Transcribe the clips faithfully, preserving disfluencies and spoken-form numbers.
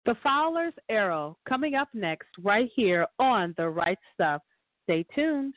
The Fowler's Arrow, coming up next right here on The Right Stuff. Stay tuned.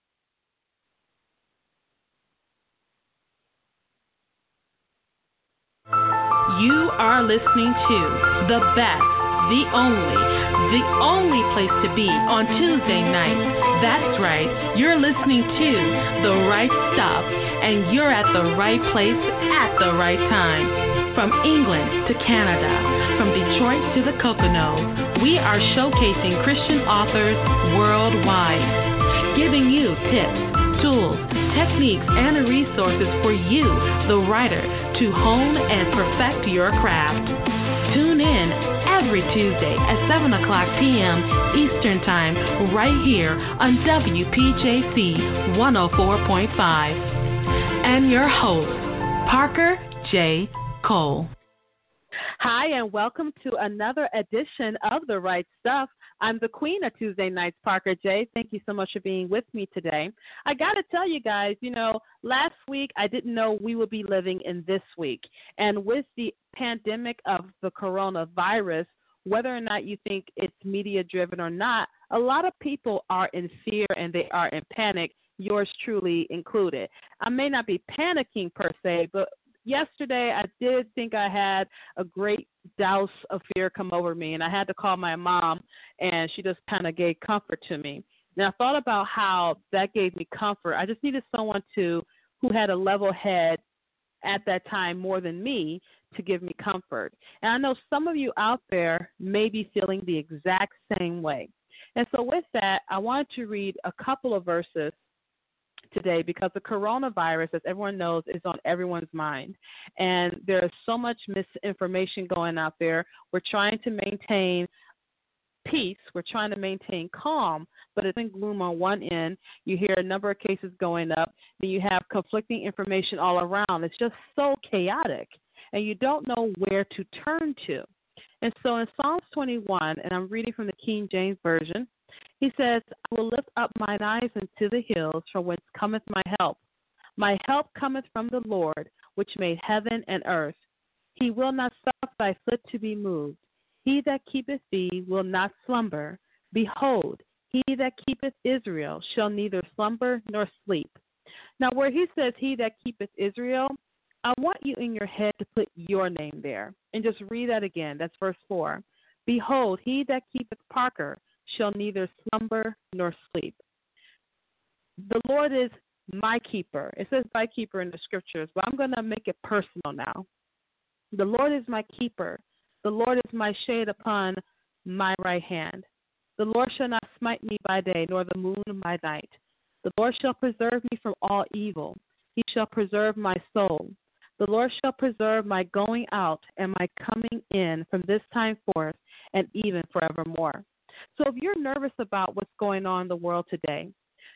You are listening to the best, the only, the only place to be on Tuesday night. That's right, you're listening to The Right Stuff, and you're at the right place at the right time. From England to Canada, from Detroit to the Poconos, we are showcasing Christian authors worldwide, giving you tips, tools, techniques, and resources for you, the writer, to hone and perfect your craft. Tune in every Tuesday at seven o'clock p.m. Eastern Time right here on W P J C one oh four point five. And your host, Parker J. Cole. Hi, and welcome to another edition of The Right Stuff. I'm the queen of Tuesday nights, Parker J. Thank you so much for being with me today. I got to tell you guys, you know, last week I didn't know we would be living in this week. And with the pandemic of the coronavirus, whether or not you think it's media-driven or not, a lot of people are in fear and they are in panic, yours truly included. I may not be panicking per se, but yesterday, I did think I had a great douse of fear come over me, and I had to call my mom, and she just kind of gave comfort to me. And I thought about how that gave me comfort. I just needed someone to who had a level head at that time more than me to give me comfort. And I know some of you out there may be feeling the exact same way. And so with that, I wanted to read a couple of verses today because the coronavirus, as everyone knows, is on everyone's mind. And there is so much misinformation going out there. We're trying to maintain peace. We're trying to maintain calm, but it's in gloom on one end. You hear a number of cases going up. Then you have conflicting information all around. It's just so chaotic, and you don't know where to turn to. And so in Psalms twenty-one, and I'm reading from the King James Version, he says, I will lift up mine eyes into the hills, from whence cometh my help. My help cometh from the Lord, which made heaven and earth. He will not suffer thy foot to be moved. He that keepeth thee will not slumber. Behold, he that keepeth Israel shall neither slumber nor sleep. Now, where he says, he that keepeth Israel, I want you in your head to put your name there. And just read that again. That's verse four. Behold, he that keepeth Parker shall neither slumber nor sleep. The Lord is my keeper. It says my keeper in the scriptures, but I'm going to make it personal now. The Lord is my keeper. The Lord is my shade upon my right hand. The Lord shall not smite me by day, nor the moon by night. The Lord shall preserve me from all evil. He shall preserve my soul. The Lord shall preserve my going out and my coming in from this time forth and even forevermore. So if you're nervous about what's going on in the world today,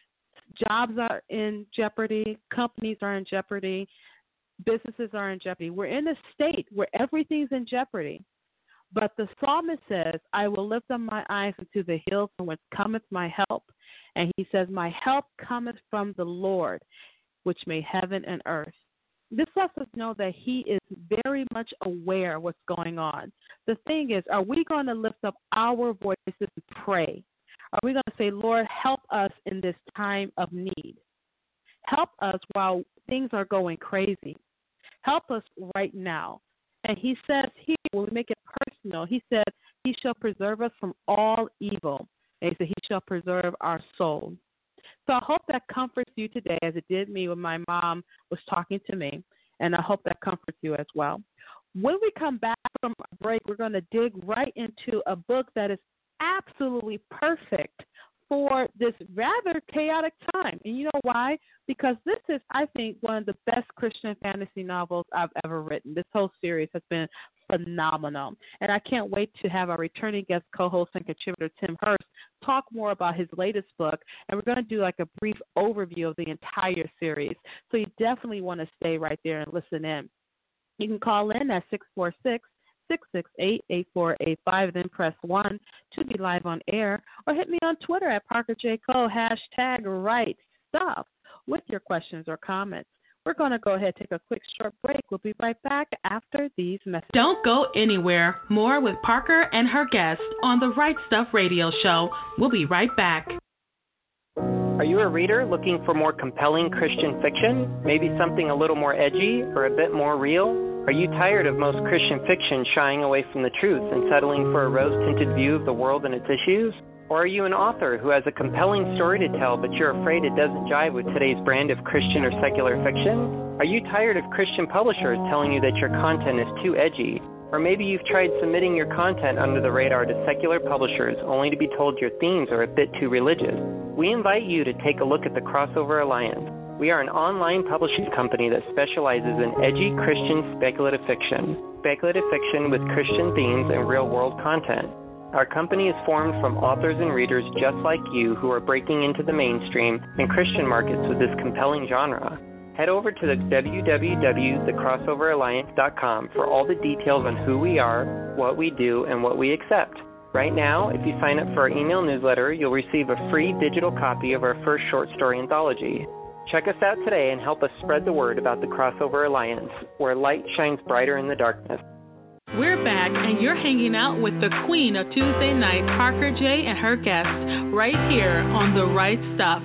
jobs are in jeopardy, companies are in jeopardy, businesses are in jeopardy. We're in a state where everything's in jeopardy. But the psalmist says, I will lift up my eyes into the hills from whence cometh my help. And he says, my help cometh from the Lord, which made heaven and earth. This lets us know that he is very much aware of what's going on. The thing is, are we going to lift up our voices and pray? Are we going to say, Lord, help us in this time of need? Help us while things are going crazy. Help us right now. And he says here, when we make it personal, he said, he shall preserve us from all evil. And he said, he shall preserve our soul. So I hope that comforts you today, as it did me when my mom was talking to me, and I hope that comforts you as well. When we come back from a break, we're going to dig right into a book that is absolutely perfect for this rather chaotic time. And you know why? Because this is, I think, one of the best Christian fantasy novels I've ever written. This whole series has been phenomenal. And I can't wait to have our returning guest co-host and contributor, Tim Hurst, talk more about his latest book. And we're going to do like a brief overview of the entire series. So you definitely want to stay right there and listen in. You can call in at six four six, six six eight, eight four eight five, then press one to be live on air, or hit me on Twitter at Parker J. Cole, hashtag right stuff, with your questions or comments. We're going to go ahead and take a quick short break. We'll be right back after these messages. Don't go anywhere. More with Parker and her guests on the Right Stuff Radio Show. We'll be right back. Are you a reader looking for more compelling Christian fiction? Maybe something a little more edgy or a bit more real? Are you tired of most Christian fiction shying away from the truth and settling for a rose-tinted view of the world and its issues? Or are you an author who has a compelling story to tell, but you're afraid it doesn't jive with today's brand of Christian or secular fiction? Are you tired of Christian publishers telling you that your content is too edgy? Or maybe you've tried submitting your content under the radar to secular publishers only to be told your themes are a bit too religious. We invite you to take a look at the Crossover Alliance. We are an online publishing company that specializes in edgy Christian speculative fiction, speculative fiction with Christian themes and real-world content. Our company is formed from authors and readers just like you who are breaking into the mainstream and Christian markets with this compelling genre. Head over to the w w w dot the crossover alliance dot com for all the details on who we are, what we do, and what we accept. Right now, if you sign up for our email newsletter, you'll receive a free digital copy of our first short story anthology. Check us out today and help us spread the word about the Crossover Alliance, where light shines brighter in the darkness. We're back, and you're hanging out with the queen of Tuesday night, Parker J, and her guests, right here on The Right Stuff.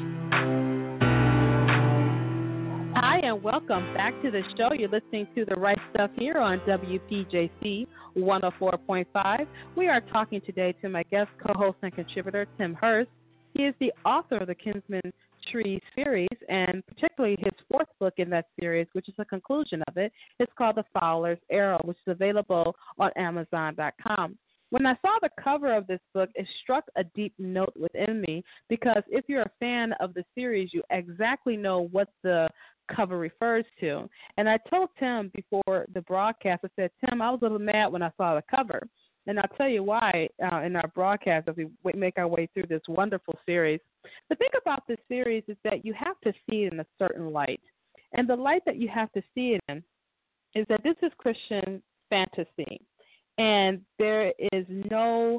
Hi, and welcome back to the show. You're listening to The Right Stuff here on W P J C one oh four point five. We are talking today to my guest, co-host, and contributor, Tim Hurst. He is the author of the Kinsman Tree series, and particularly his fourth book in that series, which is a conclusion of it. It's called The Fowler's Arrow, which is available on amazon dot com. When I saw the cover of this book, it struck a deep note within me, because if you're a fan of the series, you exactly know what the cover refers to. And I told Tim before the broadcast, I said, Tim, I was a little mad when I saw the cover. And I'll tell you why uh, in our broadcast as we make our way through this wonderful series. The thing about this series is that you have to see it in a certain light. And the light that you have to see it in is that this is Christian fantasy. And there is no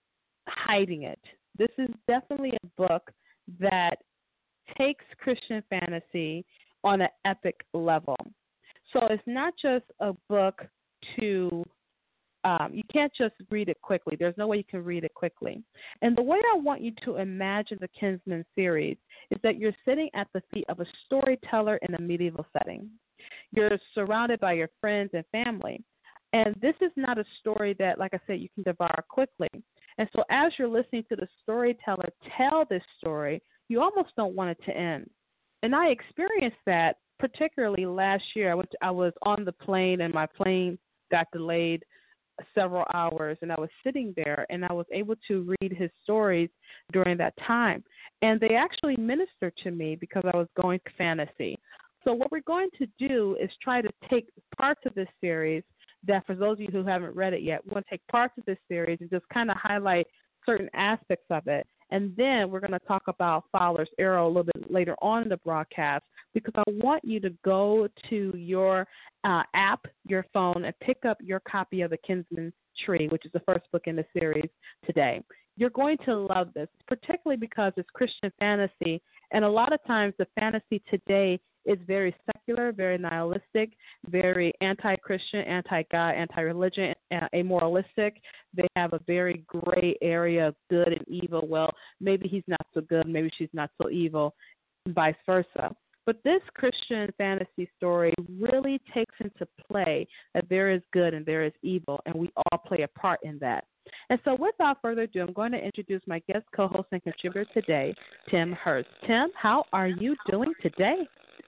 hiding it. This is definitely a book that takes Christian fantasy on an epic level. So it's not just a book to, um, you can't just read it quickly. There's no way you can read it quickly. And the way I want you to imagine the Kinsman series is that you're sitting at the feet of a storyteller in a medieval setting. You're surrounded by your friends and family. And this is not a story that, like I said, you can devour quickly. And so as you're listening to the storyteller tell this story, you almost don't want it to end. And I experienced that particularly last year. I, went to, I was on the plane, and my plane got delayed several hours, and I was sitting there, and I was able to read his stories during that time. And they actually ministered to me because I was going to fantasy. So what we're going to do is try to take parts of this series that, for those of you who haven't read it yet, we're going to take parts of this series and just kind of highlight certain aspects of it. And then we're going to talk about Fowler's Arrow a little bit later on in the broadcast, because I want you to go to your uh, app, your phone, and pick up your copy of The Kinsman Tree, which is the first book in the series today. You're going to love this, particularly because it's Christian fantasy, and a lot of times the fantasy today is very secular, very nihilistic, very anti-Christian, anti-God, anti-religion, uh, amoralistic. They have a very gray area of good and evil. Well, maybe he's not so good, maybe she's not so evil, and vice versa. But this Christian fantasy story really takes into play that there is good and there is evil, and we all play a part in that. And so without further ado, I'm going to introduce my guest co-host and contributor today, Tim Hurst. Tim, how are you doing today?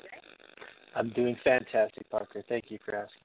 I'm doing fantastic, Parker. Thank you for asking.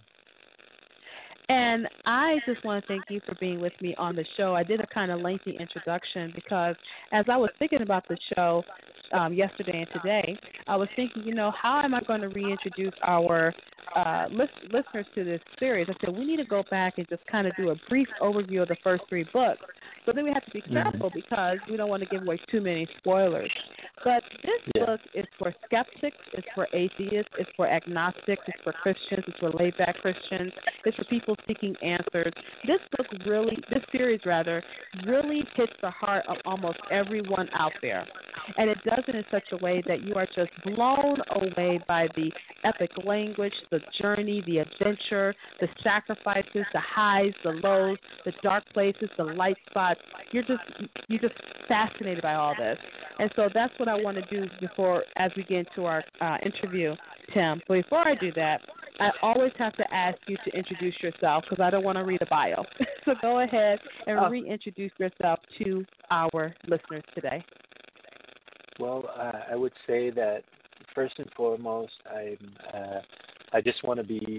And I just want to thank you for being with me on the show. I did a kind of lengthy introduction because as I was thinking about the show um, yesterday and today, I was thinking, you know, how am I going to reintroduce our uh, list- listeners to this series? I said, we need to go back and just kind of do a brief overview of the first three books. But then we have to be careful because we don't want to give away too many spoilers. But this yeah. book is for skeptics, it's for atheists, it's for agnostics, it's for Christians, it's for laid-back Christians, it's for people seeking answers. This book really, this series rather, really hits the heart of almost everyone out there. And it does it in such a way that you are just blown away by the epic language, the journey, the adventure, the sacrifices, the highs, the lows, the dark places, the light spots. You're just you're just fascinated by all this. And so that's what I want to do before, as we get into our uh, interview, Tim. But before I do that, I always have to ask you to introduce yourself because I don't want to read a bio. So go ahead and oh. reintroduce yourself to our listeners today. Well, uh, I would say that first and foremost, I'm, uh, I just want to be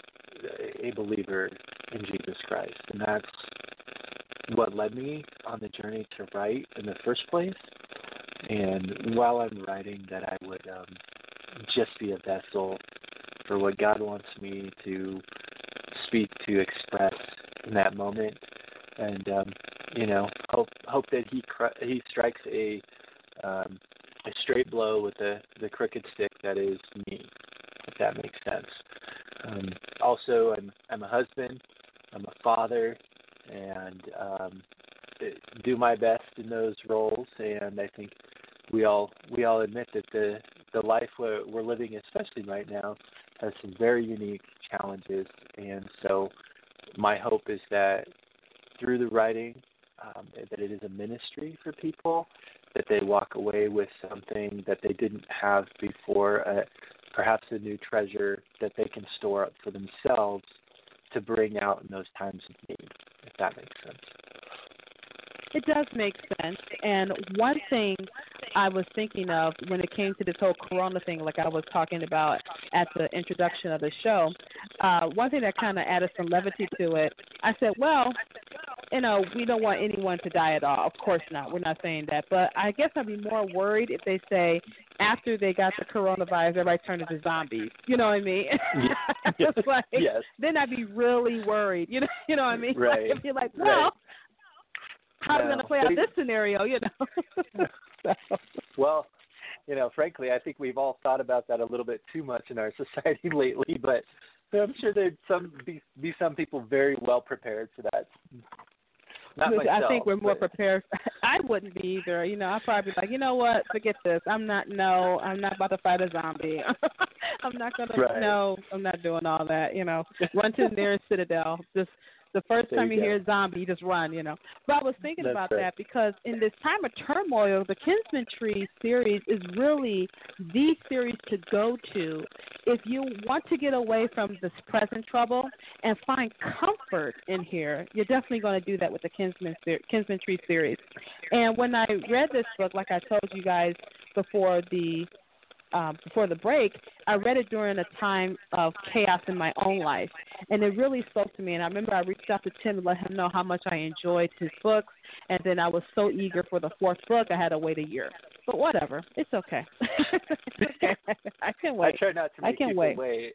a believer in Jesus Christ, and that's what led me on the journey to write in the first place. And while I'm writing, that I would um, just be a vessel for what God wants me to speak, to express in that moment, and um, you know, hope hope that He cr- He strikes a um, a straight blow with the the crooked stick that is me, if that makes sense. Um, also, I'm I'm a husband, I'm a father, and um, do my best in those roles. And I think we all we all admit that the the life we're, we're living, especially right now, has some very unique challenges. And so my hope is that through the writing, um, that it is a ministry for people, that they walk away with something that they didn't have before, uh, perhaps a new treasure that they can store up for themselves to bring out in those times of need, if that makes sense. It does make sense. And one thing I was thinking of when it came to this whole corona thing, like I was talking about at the introduction of the show, uh, one thing that kind of added some levity to it, I said, well, you know, we don't want anyone to die at all. Of course not. We're not saying that. But I guess I'd be more worried if they say after they got the coronavirus, everybody turned into zombies. You know what I mean? Yes. It's like, Yes. Then I'd be really worried. You know, you know what I mean? Right. Like, if you're like, well, right. how's no. it going to play out this scenario, you know? So. Well, you know, frankly, I think we've all thought about that a little bit too much in our society lately, but I'm sure there'd some be, be some people very well prepared for that. Not Listen, myself, I think we're more but... prepared. I wouldn't be either. You know, I'd probably be like, you know what, forget this. I'm not, no, I'm not about to fight a zombie. I'm not going right. to, no, I'm not doing all that, you know. Run to the nearest citadel. Just the first there time you, you hear a zombie, you just run, you know. But I was thinking That's about right. that because in this time of turmoil, the Kinsman Tree series is really the series to go to if you want to get away from this present trouble and find comfort in here. You're definitely going to do that with the Kinsman, Kinsman Tree series. And when I read this book, like I told you guys before the Um, before the break, I read it during a time of chaos in my own life, and it really spoke to me. And I remember I reached out to Tim and let him know how much I enjoyed his books, and then I was so eager for the fourth book, I had to wait a year. But whatever, it's okay. It's okay. I can wait. I try not to make I can people wait. wait.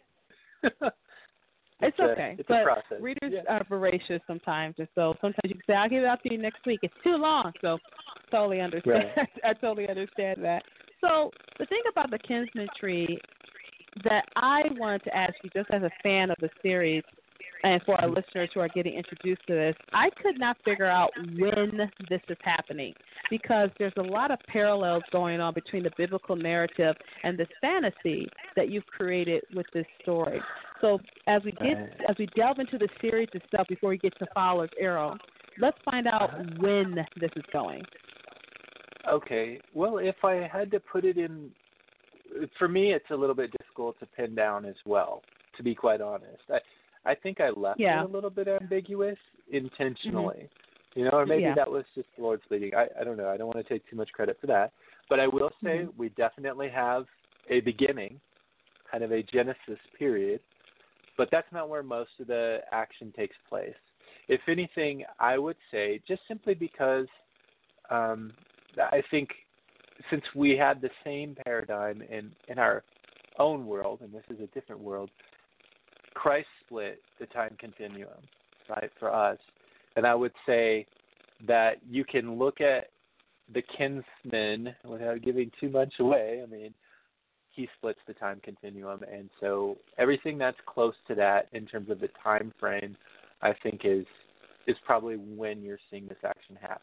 It's, it's a, okay, it's but a process. readers yeah. are voracious sometimes, and so sometimes you can say, I'll give it out to you next week. It's too long, so totally understand. Right. I totally understand that. So the thing about the Kinsman Tree that I wanted to ask you, just as a fan of the series, and for our listeners who are getting introduced to this, I could not figure out when this is happening because there's a lot of parallels going on between the biblical narrative and this fantasy that you've created with this story. So as we get as we delve into the series itself before we get to Fowler's Arrow, let's find out when this is going. Okay. Well, if I had to put it in, for me, it's a little bit difficult to pin down as well, to be quite honest. I, I think I left yeah. it a little bit ambiguous intentionally, mm-hmm. you know, or maybe yeah. that was just the Lord's leading. I, I don't know. I don't want to take too much credit for that. But I will say mm-hmm. we definitely have a beginning, kind of a Genesis period, but that's not where most of the action takes place. If anything, I would say just simply because um, I think since we had the same paradigm in, in our own world, and this is a different world, Christ split the time continuum, right, for us. And I would say that you can look at the kinsman without giving too much away. I mean, he splits the time continuum. And so everything that's close to that in terms of the time frame, I think is is probably when you're seeing this action happen.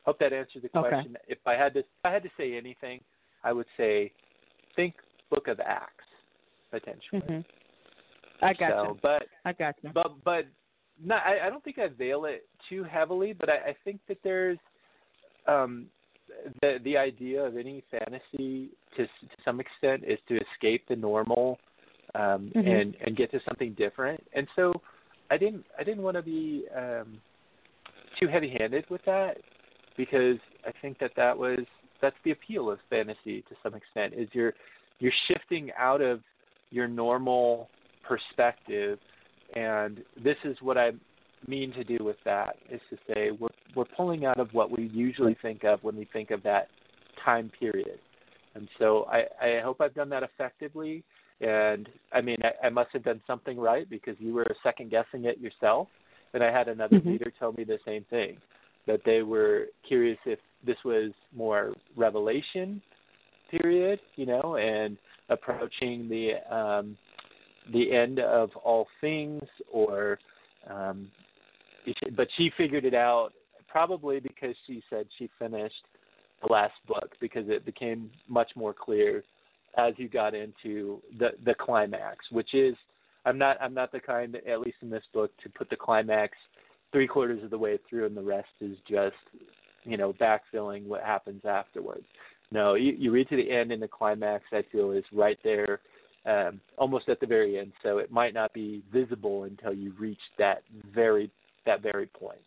Hope that answered the Okay. question. If I had to, if I had to say anything, I would say, think Book of Acts, potentially. Mm-hmm. I got so, you. But I got you. But but not, I, I don't think I veil it too heavily. But I, I think that there's um, the the idea of any fantasy to to some extent is to escape the normal um, mm-hmm. and and get to something different. And so I didn't I didn't want to be um, too heavy-handed with that, because I think that that was that's the appeal of fantasy to some extent, is you're you're shifting out of your normal perspective. And this is what I mean to do with that, is to say we're we're pulling out of what we usually think of when we think of that time period. And so I, I hope I've done that effectively. And I mean, I, I must have done something right, because you were second guessing it yourself. And I had another mm-hmm. reader tell me the same thing, that they were curious if this was more Revelation period, you know, and approaching the um, the end of all things, or um, but she figured it out probably because she said she finished the last book, because it became much more clear as you got into the the climax, which is I'm not I'm not the kind, at least in this book, to put the climax three quarters of the way through and the rest is just, you know, backfilling what happens afterwards. No, you, you read to the end, and the climax, I feel, is right there, um, almost at the very end. So it might not be visible until you reach that very that very point.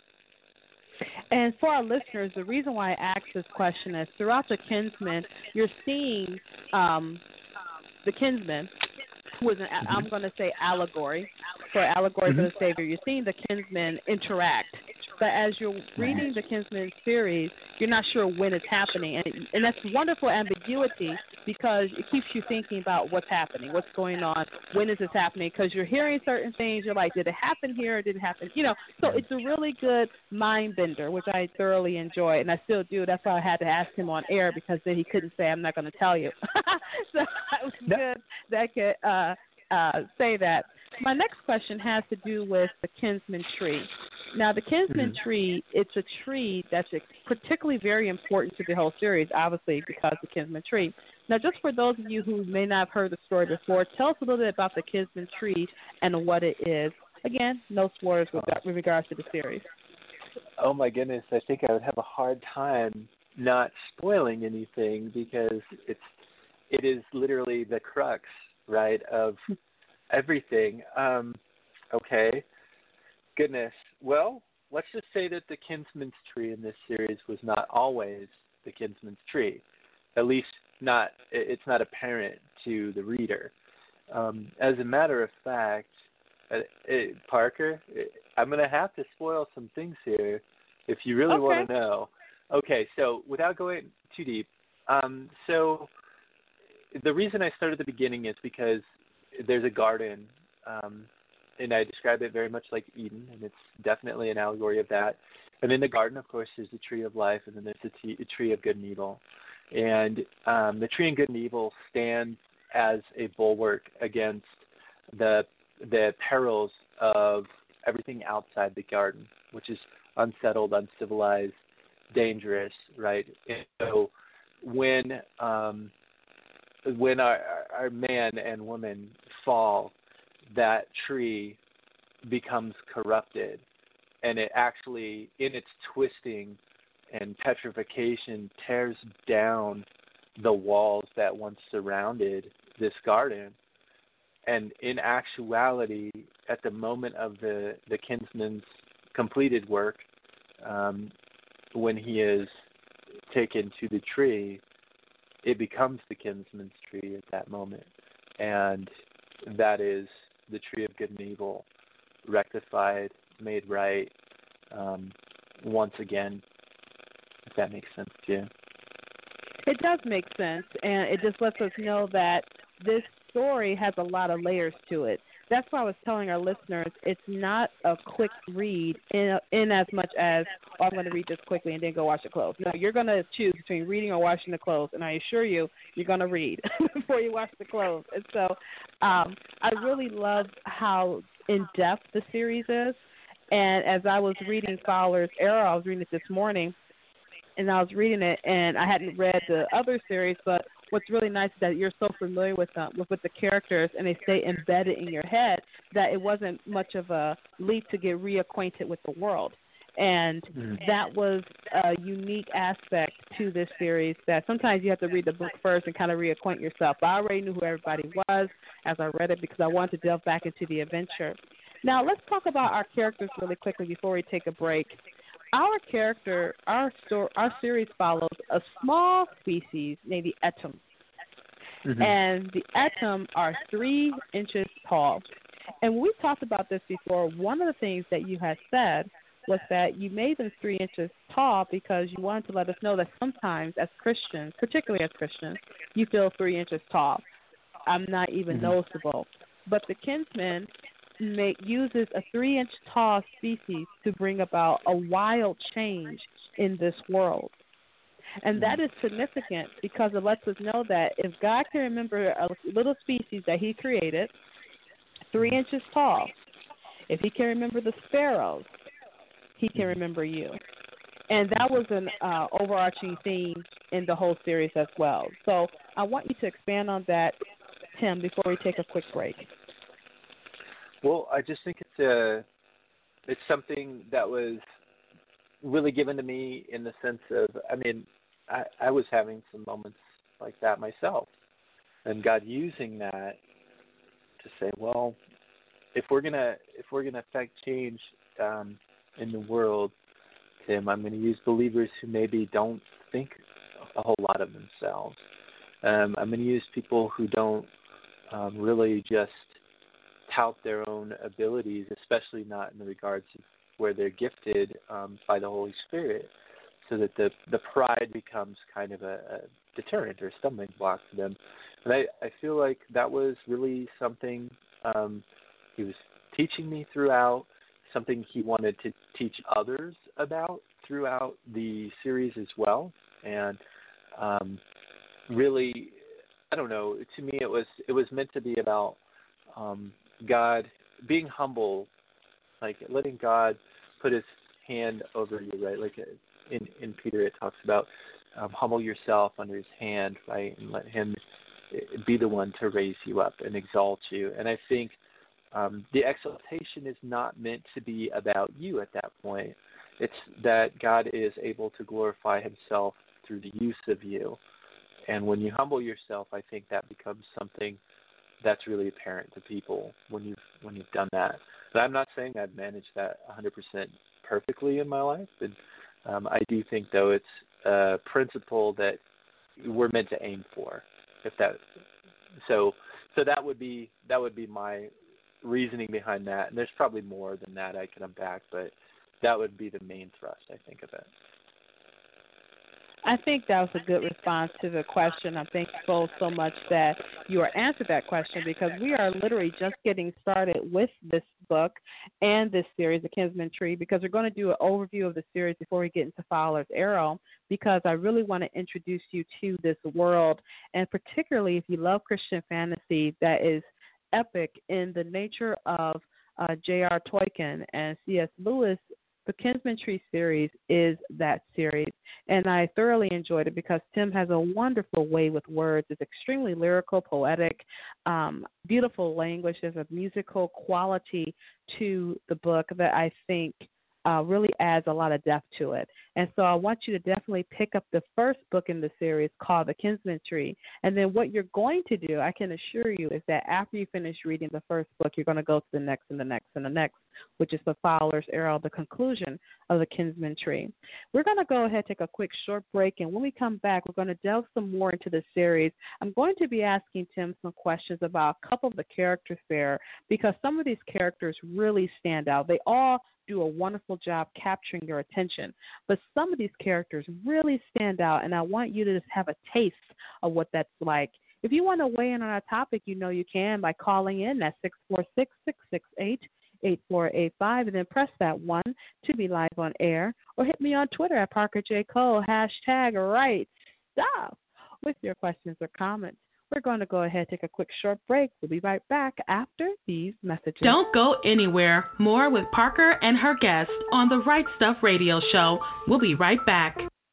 And for our listeners, the reason why I asked this question is throughout the Kinsman, you're seeing um, the Kinsman, who is an, I'm going to say allegory, for allegory mm-hmm. for the Savior. You're seeing the Kinsmen interact. But as you're reading the Kinsman series, you're not sure when it's happening. And, and that's wonderful ambiguity, because it keeps you thinking about what's happening, what's going on, when is this happening, because you're hearing certain things. You're like, did it happen here or did it happen? You know, so it's a really good mind bender, which I thoroughly enjoy, and I still do. That's why I had to ask him on air, because then he couldn't say, I'm not going to tell you. So it was good that I could uh, uh, say that. My next question has to do with the Kinsman tree. Now, the Kinsman mm-hmm. tree, it's a tree that's particularly very important to the whole series, obviously, because of the Kinsman tree. Now, just for those of you who may not have heard the story before, tell us a little bit about the Kinsman tree and what it is. Again, no spoilers with, with regards to the series. Oh, my goodness. I think I would have a hard time not spoiling anything, because it's it is literally the crux, right, of everything. Um, okay. Goodness. Well, let's just say that the Kinsman's tree in this series was not always the Kinsman's tree. At least not, it's not apparent to the reader. Um, as a matter of fact, uh, it, Parker, it, I'm going to have to spoil some things here if you really okay. want to know. Okay, so without going too deep, um, so the reason I started at the beginning is because there's a garden, um, and I describe it very much like Eden, and it's definitely an allegory of that. And in the garden, of course, there's the tree of life, and then there's the t- a tree of good and evil. And um, the tree of good and evil stands as a bulwark against the the perils of everything outside the garden, which is unsettled, uncivilized, dangerous, right? And so when um, when our, our man and woman fall, that tree becomes corrupted, and it actually, in its twisting and petrification, tears down the walls that once surrounded this garden. And in actuality, at the moment of the, the kinsman's completed work, um, when he is taken to the tree, it becomes the kinsman's tree at that moment. And that is the tree of good and evil, rectified, made right, um, once again, if that makes sense to you. It does make sense, and it just lets us know that this story has a lot of layers to it. That's why I was telling our listeners it's not a quick read in, in as much as, oh, I'm going to read this quickly and then go wash the clothes. No, you're going to choose between reading or washing the clothes, and I assure you, you're going to read before you wash the clothes. And so um, I really love how in-depth the series is. And as I was reading Fowler's Arrow, I was reading it this morning, and I was reading it, and I hadn't read the other series, but what's really nice is that you're so familiar with them, with, with the characters, and they stay embedded in your head that it wasn't much of a leap to get reacquainted with the world. And mm-hmm. that was a unique aspect to this series that sometimes you have to read the book first and kind of reacquaint yourself. But I already knew who everybody was as I read it because I wanted to delve back into the adventure. Now, let's talk about our characters really quickly before we take a break. Our character, our story, our series follows a small species named the Etum. Mm-hmm. And the Etum are three inches tall. And we talked about this before. One of the things that you had said was that you made them three inches tall because you wanted to let us know that sometimes as Christians, particularly as Christians, you feel three inches tall. I'm not even mm-hmm. noticeable. But the Kinsman make, uses a three-inch tall species to bring about a wild change in this world. And that is significant because it lets us know that if God can remember a little species that he created, three inches tall, if he can remember the sparrows, he can remember you. And that was an uh, overarching theme in the whole series as well. So I want you to expand on that, Tim, before we take a quick break. Well, I just think it's a, it's something that was really given to me in the sense of, I mean, I, I was having some moments like that myself, and God using that to say, well, if we're gonna if we're gonna affect change um, in the world, Tim, I'm going to use believers who maybe don't think a whole lot of themselves. Um, I'm going to use people who don't um, really just tout their own abilities, especially not in the regards of where they're gifted um, by the Holy Spirit, so that the, the pride becomes kind of a, a deterrent or stumbling block for them. And I, I feel like that was really something um, he was teaching me throughout, something he wanted to teach others about throughout the series as well. And um, really, I don't know, to me it was it was meant to be about um, God being humble, like letting God put his hand over you, right? Like in, in Peter it talks about um, humble yourself under his hand, right? And let him be the one to raise you up and exalt you. And I think Um, the exaltation is not meant to be about you at that point. It's that God is able to glorify himself through the use of you. And when you humble yourself, I think that becomes something that's really apparent to people when you've, when you've done that. But I'm not saying I've managed that one hundred percent perfectly in my life. But um, I do think, though, it's a principle that we're meant to aim for. If that, so, so that would be that would be my reasoning behind that, and there's probably more than that I can unpack, but that would be the main thrust, I think, of it. I think that was a good response to the question. I'm thankful so much that you are answered that question because we are literally just getting started with this book and this series, The Kinsman Tree, because we're going to do an overview of the series before we get into Fowler's Arrow, because I really want to introduce you to this world, and particularly if you love Christian fantasy that is epic in the nature of uh, J R. Tolkien and C S. Lewis. The Kinsman Tree series is that series, and I thoroughly enjoyed it because Tim has a wonderful way with words. It's extremely lyrical, poetic, um, beautiful language. There's a musical quality to the book that I think uh, really adds a lot of depth to it. And so I want you to definitely pick up the first book in the series called The Kinsman Tree. And then what you're going to do, I can assure you, is that after you finish reading the first book, you're going to go to the next and the next and the next, which is The Fowler's Arrow, the conclusion of The Kinsman Tree. We're going to go ahead and take a quick short break, and when we come back, we're going to delve some more into the series. I'm going to be asking Tim some questions about a couple of the characters there, because some of these characters really stand out. They all do a wonderful job capturing your attention, but some of these characters really stand out, and I want you to just have a taste of what that's like. If you want to weigh in on our topic, you know you can by calling in at six four six, six six eight, eight four eight five, and then press that one to be live on air, or hit me on Twitter at Parker J. Cole, hashtag right stuff, with your questions or comments. We're going to go ahead and take a quick short break. We'll be right back after these messages. Don't go anywhere. More with Parker and her guests on the Right Stuff Radio Show. We'll be right back.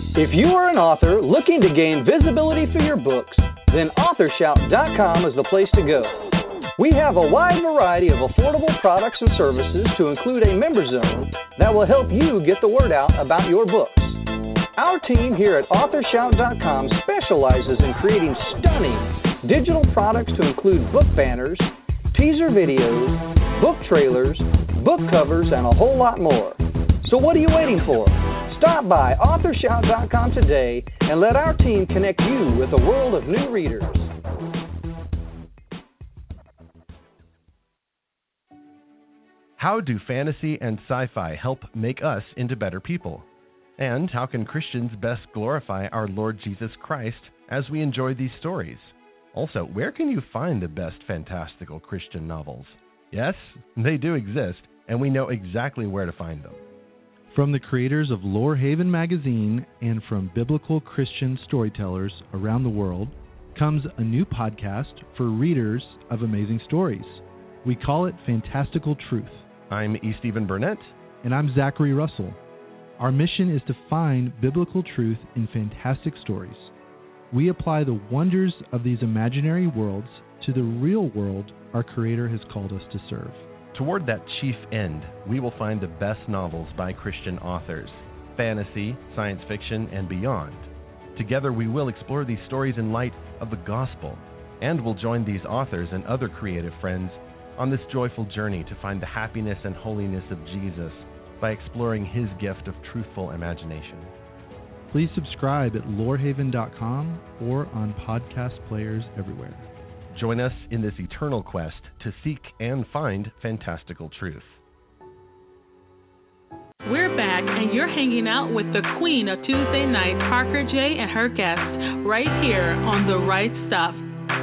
If you are an author looking to gain visibility for your books, then author shout dot com is the place to go. We have a wide variety of affordable products and services to include a member zone that will help you get the word out about your books. Our team here at author shout dot com specializes in creating stunning digital products to include book banners, teaser videos, book trailers, book covers, and a whole lot more. So what are you waiting for? Stop by author shout dot com today and let our team connect you with a world of new readers. How do fantasy and sci-fi help make us into better people? And how can Christians best glorify our Lord Jesus Christ as we enjoy these stories? Also, where can you find the best fantastical Christian novels? Yes, they do exist, and we know exactly where to find them. From the creators of Lore Haven magazine and from biblical Christian storytellers around the world comes a new podcast for readers of amazing stories. We call it Fantastical Truth. I'm E. Stephen Burnett. And I'm Zachary Russell. Our mission is to find biblical truth in fantastic stories. We apply the wonders of these imaginary worlds to the real world our Creator has called us to serve. Toward that chief end, we will find the best novels by Christian authors, fantasy, science fiction, and beyond. Together we will explore these stories in light of the gospel, and we'll join these authors and other creative friends on this joyful journey to find the happiness and holiness of Jesus by exploring his gift of truthful imagination. Please subscribe at lore haven dot com or on podcast players everywhere. Join us in this eternal quest to seek and find fantastical truth. We're back, and you're hanging out with the Queen of Tuesday Night, Parker J, and her guests right here on The Right Stuff.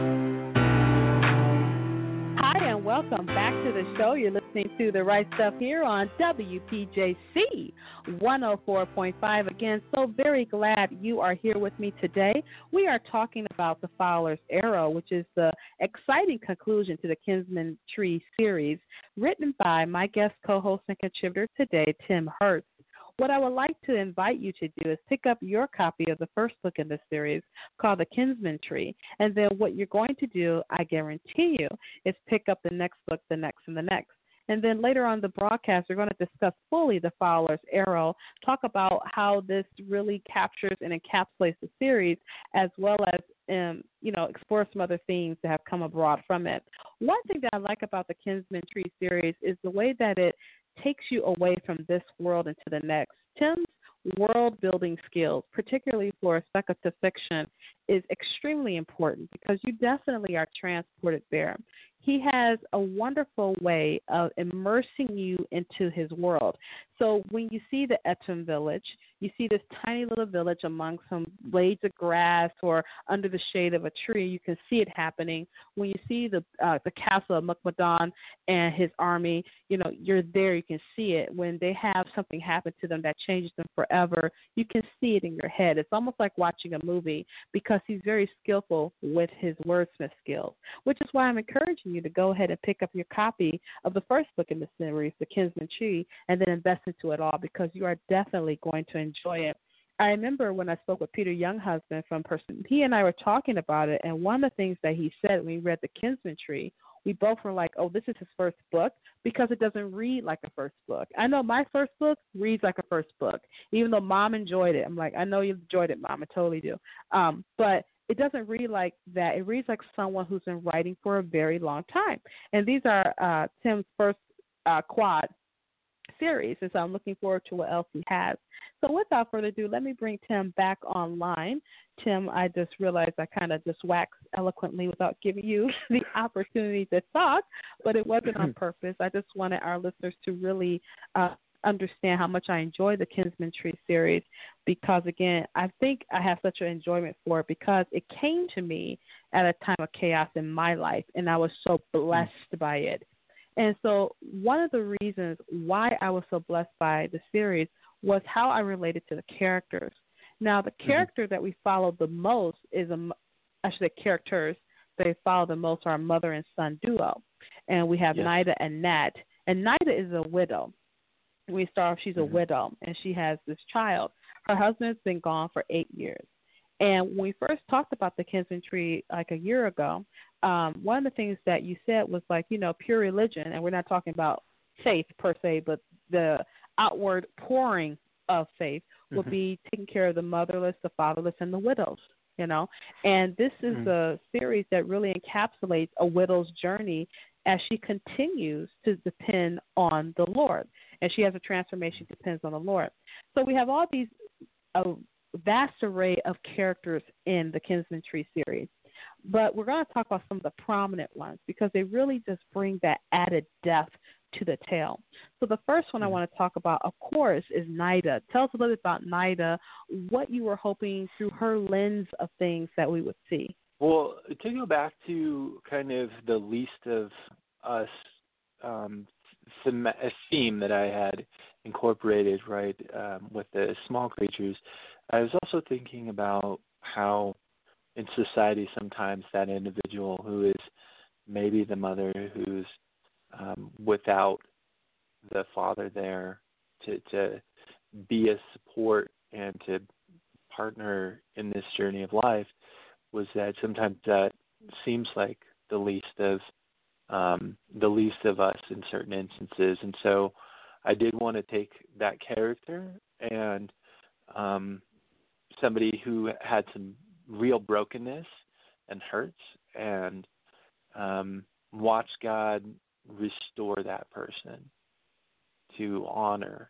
Hi, and welcome back to the show. You're listening to The Right Stuff here on W P J C one oh four point five. Again, so very glad you are here with me today. We are talking about The Fowler's Arrow, which is the exciting conclusion to the Kinsman Tree series, written by my guest co-host and contributor today, Tim Hertz. What I would like to invite you to do is pick up your copy of the first book in the series called The Kinsman Tree. And then what you're going to do, I guarantee you, is pick up the next book, the next, and the next. And then later on the broadcast, we're going to discuss fully The Fowler's Arrow, talk about how this really captures and encapsulates the series, as well as, um, you know, explore some other themes that have come abroad from it. One thing that I like about the Kinsman Tree series is the way that it takes you away from this world into the next. Tim's world-building skills, particularly for speculative fiction, is extremely important because you definitely are transported there. He has a wonderful way of immersing you into his world. So when you see the Eton village, you see this tiny little village among some blades of grass or under the shade of a tree. You can see it happening. When you see the uh, the castle of Mukmadan and his army, you know, you're there. You can see it. When they have something happen to them that changes them forever, you can see it in your head. It's almost like watching a movie because he's very skillful with his wordsmith skills, which is why I'm encouraging you to go ahead and pick up your copy of the first book in the series, The Kinsman Tree, and then invest into it all because you are definitely going to enjoy it. I remember when I spoke with Peter Younghusband from Person, he and I were talking about it, and one of the things that he said when we read The Kinsman Tree, we both were like, oh, this is his first book because it doesn't read like a first book. I know my first book reads like a first book, even though Mom enjoyed it. I'm like, I know you enjoyed it, Mom. I totally do. Um, but it doesn't read like that. It reads like someone who's been writing for a very long time. And these are uh, Tim's first uh, quad series, and so I'm looking forward to what else he has. So without further ado, let me bring Tim back online. Tim, I just realized I kind of just waxed eloquently without giving you the opportunity to talk, but it wasn't on purpose. I just wanted our listeners to really uh, understand how much I enjoy the Kinsman Tree series because, again, I think I have such an enjoyment for it because it came to me at a time of chaos in my life, and I was so blessed by it. And so one of the reasons why I was so blessed by the series was how I related to the characters. Now, the character mm-hmm. that we followed the most is, a, I should say characters that we follow the most are a mother and son duo. And we have yes. Nida and Nat. And Nida is a widow. We start off, she's a mm-hmm. widow, and she has this child. Her husband's been gone for eight years. And when we first talked about the Kinsman tree like a year ago, um, one of the things that you said was like, you know, pure religion, and we're not talking about faith per se, but the outward pouring of faith would mm-hmm. be taking care of the motherless, the fatherless, and the widows, you know. And this is mm-hmm. a series that really encapsulates a widow's journey as she continues to depend on the Lord. And she has a transformation, depends on the Lord. So we have all these uh, vast array of characters in the Kinsman Tree series. But we're going to talk about some of the prominent ones because they really just bring that added depth to the tale. So the first one mm-hmm. I want to talk about, of course, is Nida. Tell us a little bit about Nida, what you were hoping through her lens of things that we would see. Well, to go back to kind of the least of us um, theme, a theme that I had incorporated, right, um, with the small creatures, I was also thinking about how in society sometimes that individual who is maybe the mother who's um, without the father there to, to be a support and to partner in this journey of life, was that sometimes that seems like the least of um, the least of us in certain instances. And so I did want to take that character and um, somebody who had some real brokenness and hurts and um, watch God restore that person to honor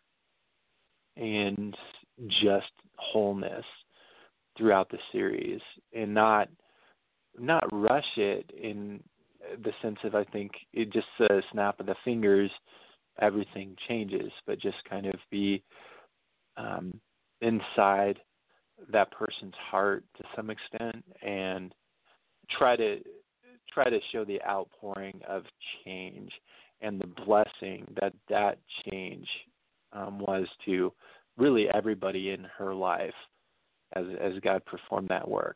and just wholeness throughout the series, and not not rush it in the sense of, I think it just a snap of the fingers, everything changes, but just kind of be um, inside that person's heart to some extent, and try to try to show the outpouring of change and the blessing that that change um, was to really everybody in her life as as God performed that work.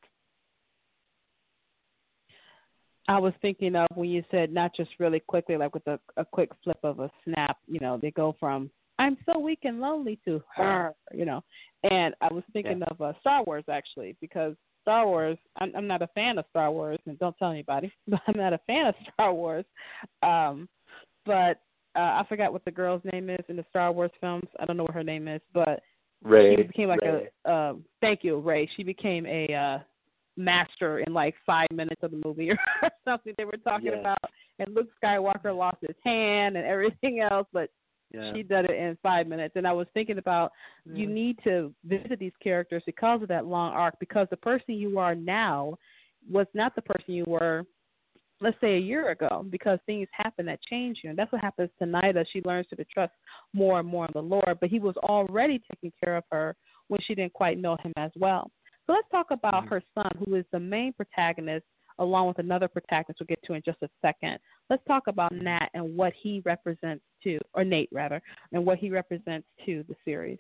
I was thinking of when you said not just really quickly, like with a, a quick flip of a snap, you know, they go from I'm so weak and lonely to her, you know. And I was thinking yeah. of uh, Star Wars, actually, because Star Wars, I'm, I'm not a fan of Star Wars, and don't tell anybody, but I'm not a fan of Star Wars. Um, but uh, I forgot what the girl's name is in the Star Wars films. I don't know what her name is, but Rey. She became like Rey. a, uh, thank you, Rey. She became a uh, master in like five minutes of the movie or something they were talking yeah. about. And Luke Skywalker lost his hand and everything else, but yeah. she did it in five minutes. And I was thinking about yeah. you need to visit these characters because of that long arc, because the person you are now was not the person you were, let's say, a year ago, because things happen that change you. And that's what happens to Nida. She learns to trust more and more in the Lord, but he was already taking care of her when she didn't quite know him as well. So let's talk about mm-hmm. her son, who is the main protagonist, along with another protagonist we'll get to in just a second. Let's talk about Nat and what he represents to, or Nate rather, and what he represents to the series.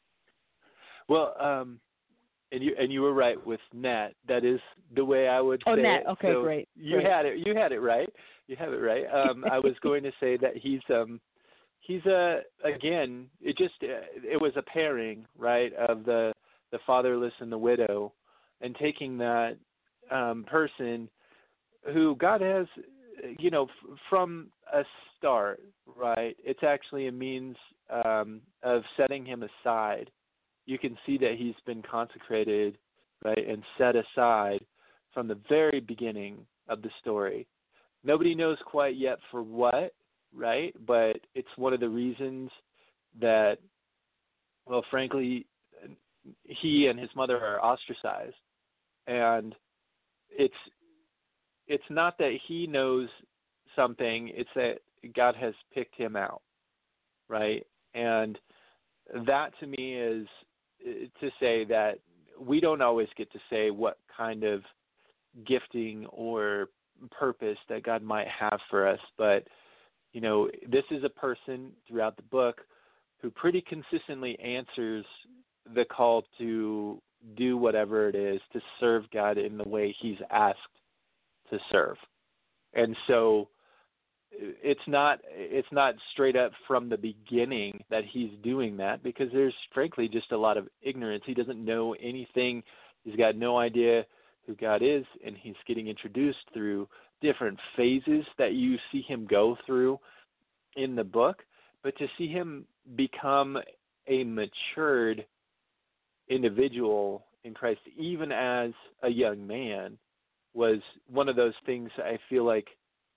Well, um, And you and you were right with Nat. That is the way I would oh, say Nat. it. Okay, so great. You great. had it. You had it right. You have it right. Um, I was going to say that he's um, he's a again. It just it was a pairing, right, of the the fatherless and the widow, and taking that um, person who God has, you know, f- from a start, right. It's actually a means um, of setting him aside. You can see that he's been consecrated, right, and set aside from the very beginning of the story. Nobody knows quite yet for what, right, but it's one of the reasons that, well, frankly, he and his mother are ostracized. And it's it's not that he knows something, it's that God has picked him out, right? And that to me is to say that we don't always get to say what kind of gifting or purpose that God might have for us. But, you know, this is a person throughout the book who pretty consistently answers the call to do whatever it is to serve God in the way he's asked to serve. And so it's not it's not straight up from the beginning that he's doing that, because there's frankly just a lot of ignorance. He doesn't know anything. He's got no idea who God is, and he's getting introduced through different phases that you see him go through in the book. But to see him become a matured individual in Christ, even as a young man, was one of those things I feel like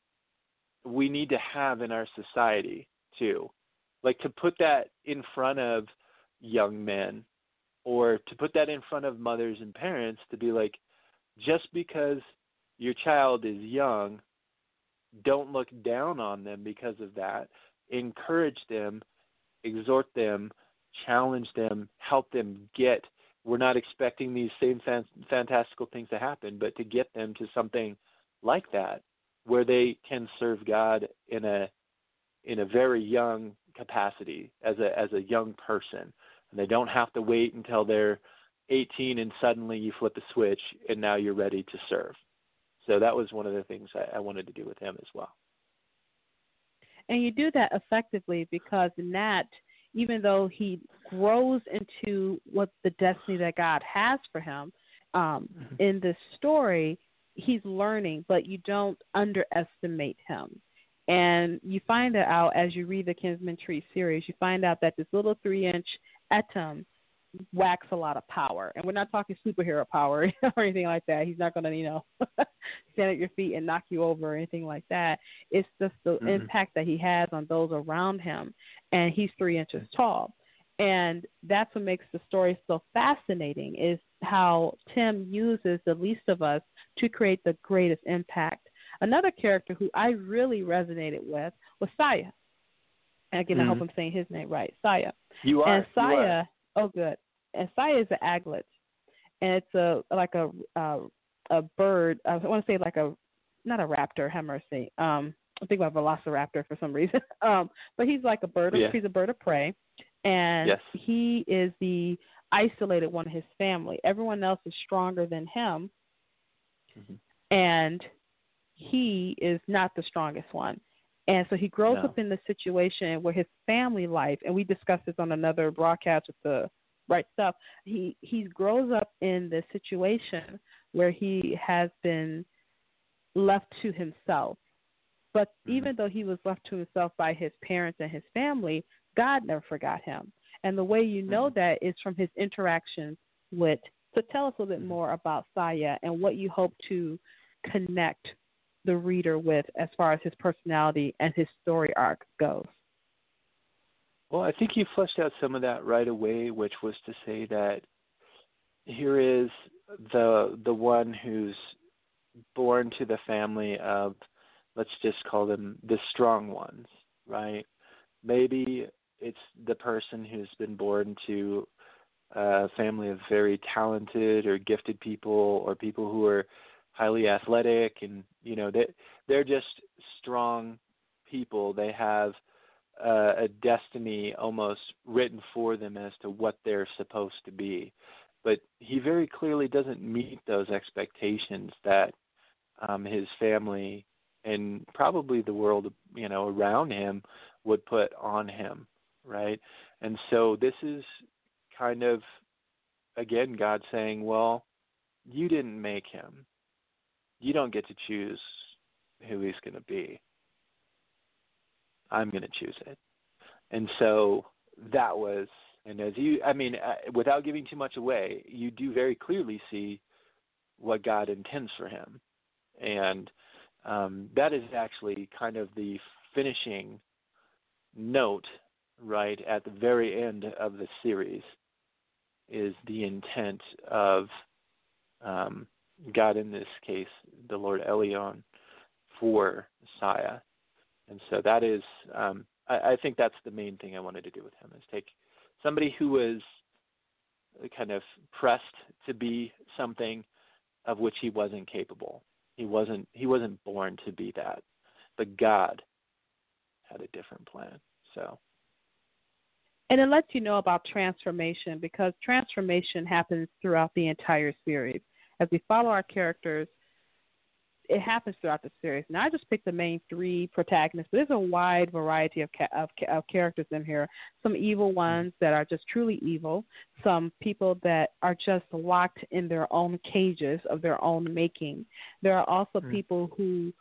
we need to have in our society too. Like, to put that in front of young men, or to put that in front of mothers and parents, to be like, just because your child is young, don't look down on them because of that. Encourage them, exhort them, challenge them, help them get. We're not expecting these same fan, fantastical things to happen, but to get them to something like that, where they can serve God in a in a very young capacity, as a as a young person, and they don't have to wait until they're eighteen and suddenly you flip a switch and now you're ready to serve. So that was one of the things I, I wanted to do with him as well. And you do that effectively because Nat, even though he grows into what the destiny that God has for him um, mm-hmm. in this story, he's learning, but you don't underestimate him. And you find that out as you read the Kinsman Tree series. You find out that this little three-inch Etam whacks a lot of power. And we're not talking superhero power or anything like that. He's not going to, you know, stand at your feet and knock you over or anything like that. It's just the mm-hmm. impact that he has on those around him. And he's three inches tall. And that's what makes the story so fascinating, is how Tim uses the least of us to create the greatest impact. Another character who I really resonated with was Saya. And again, mm-hmm. I hope I'm saying his name right, Saya. You are. And Saya, you are. oh, good. And Saya is an aglet, and it's a like a uh, a bird. I want to say like a not a raptor. Have mercy. Um, I think about velociraptor for some reason. um, but he's like a bird. Of, yeah. He's a bird of prey, and yes. he is the isolated one of his family. Everyone else is stronger than him, mm-hmm. and he is not the strongest one. And so he grows no. up in the situation where his family life, and we discussed this on another broadcast with the Right Stuff, he, he grows up in the situation where he has been left to himself. But mm-hmm. even though he was left to himself by his parents and his family, God never forgot him. And the way you know mm-hmm. that is from his interactions with. So tell us a little bit more about Saya and what you hope to connect the reader with as far as his personality and his story arc goes. Well, I think you fleshed out some of that right away, which was to say that here is the the one who's born to the family of, let's just call them the strong ones, right? Maybe it's the person who's been born to a family of very talented or gifted people, or people who are highly athletic, and you know they they're just strong people. They have uh, a destiny almost written for them as to what they're supposed to be. But he very clearly doesn't meet those expectations that um, his family and probably the world, you know, around him would put on him, right? And so this is kind of, again, God saying, well, you didn't make him. You don't get to choose who he's going to be. I'm going to choose it. And so that was, and as you, I mean, uh, without giving too much away, you do very clearly see what God intends for him. And um, that is actually kind of the finishing note, right, at the very end of the series, is the intent of um, God, in this case, the Lord Elyon, for Saya. And so that is, um, I, I think that's the main thing I wanted to do with him, is take somebody who was kind of pressed to be something of which he wasn't capable. He wasn't, he wasn't born to be that. But God had a different plan. So. And it lets you know about transformation, because transformation happens throughout the entire series. As we follow our characters, it happens throughout the series. Now, I just picked the main three protagonists, but there's a wide variety of, ca- of, of characters in here. Some evil ones that are just truly evil, some people that are just locked in their own cages of their own making. There are also mm. people who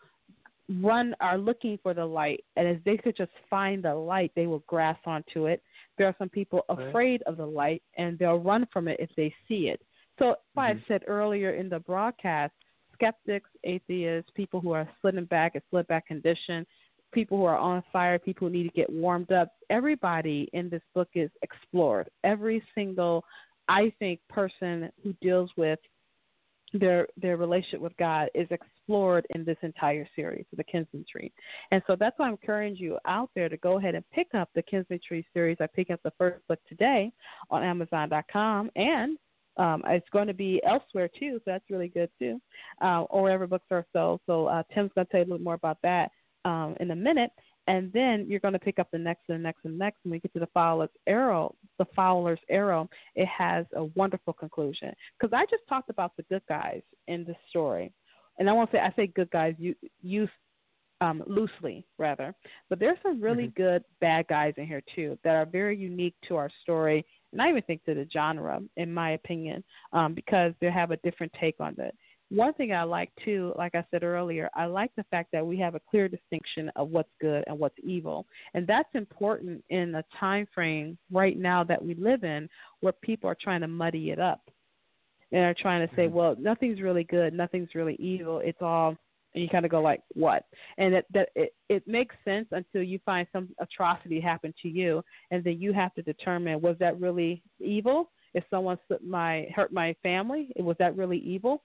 run are looking for the light, and as they could just find the light, they will grasp onto it. There are some people afraid right. of the light, and they'll run from it if they see it. So, mm-hmm. I said earlier in the broadcast, skeptics, atheists, people who are sliding back at slid back condition, people who are on fire, people who need to get warmed up. Everybody in this book is explored. Every single, I think, person who deals with their their relationship with God is explored in this entire series, the Kinsman Tree. And so that's why I'm encouraging you out there to go ahead and pick up the Kinsman Tree series. I picked up the first book today on Amazon dot com, and um, it's going to be elsewhere too, so that's really good too, uh, or wherever books are sold. So uh, Tim's going to tell you a little more about that um, in a minute. And then you're going to pick up the next and the next and the next. When we get to the Fowler's Arrow, the Fowler's Arrow, it has a wonderful conclusion. Because I just talked about the good guys in this story. And I won't say, I say good guys you, use um, loosely, rather. But there's some really mm-hmm. good bad guys in here, too, that are very unique to our story. And I even think to the genre, in my opinion, um, because they have a different take on it. One thing I like, too, like I said earlier, I like the fact that we have a clear distinction of what's good and what's evil. And that's important in a time frame right now that we live in where people are trying to muddy it up. And are trying to say, well, nothing's really good, nothing's really evil. It's all, and you kind of go like, what? And that, that it, it makes sense until you find some atrocity happen to you, and then you have to determine, was that really evil? If someone my, hurt my family, was that really evil?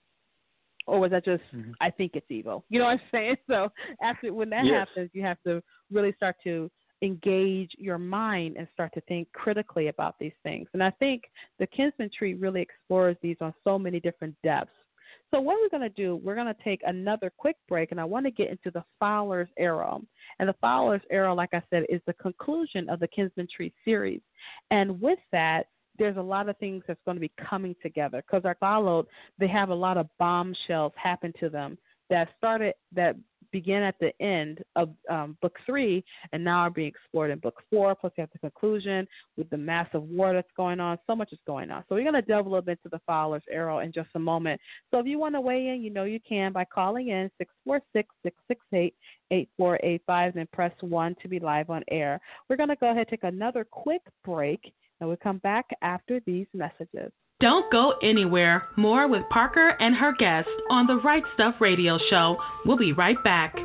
Or was that just, mm-hmm. I think it's evil? You know what I'm saying? So after when that yes. happens, you have to really start to engage your mind and start to think critically about these things. And I think the Kinsman Tree really explores these on so many different depths. So what we're going to do, we're going to take another quick break, and I want to get into the Fowler's Arrow. And the Fowler's Arrow, like I said, is the conclusion of the Kinsman Tree series. And with that, there's a lot of things that's going to be coming together because I followed, they have a lot of bombshells happen to them that started, that began at the end of um, book three and now are being explored in book four. Plus, you have the conclusion with the massive war that's going on. So much is going on. So we're going to delve a little bit into the Fowler's Arrow in just a moment. So if you want to weigh in, you know you can by calling in six four six, six six eight, eight four eight five and press one to be live on air. We're going to go ahead and take another quick break. And we'll come back after these messages. Don't go anywhere. More with Parker and her guest on the Right Stuff Radio Show. We'll be right back.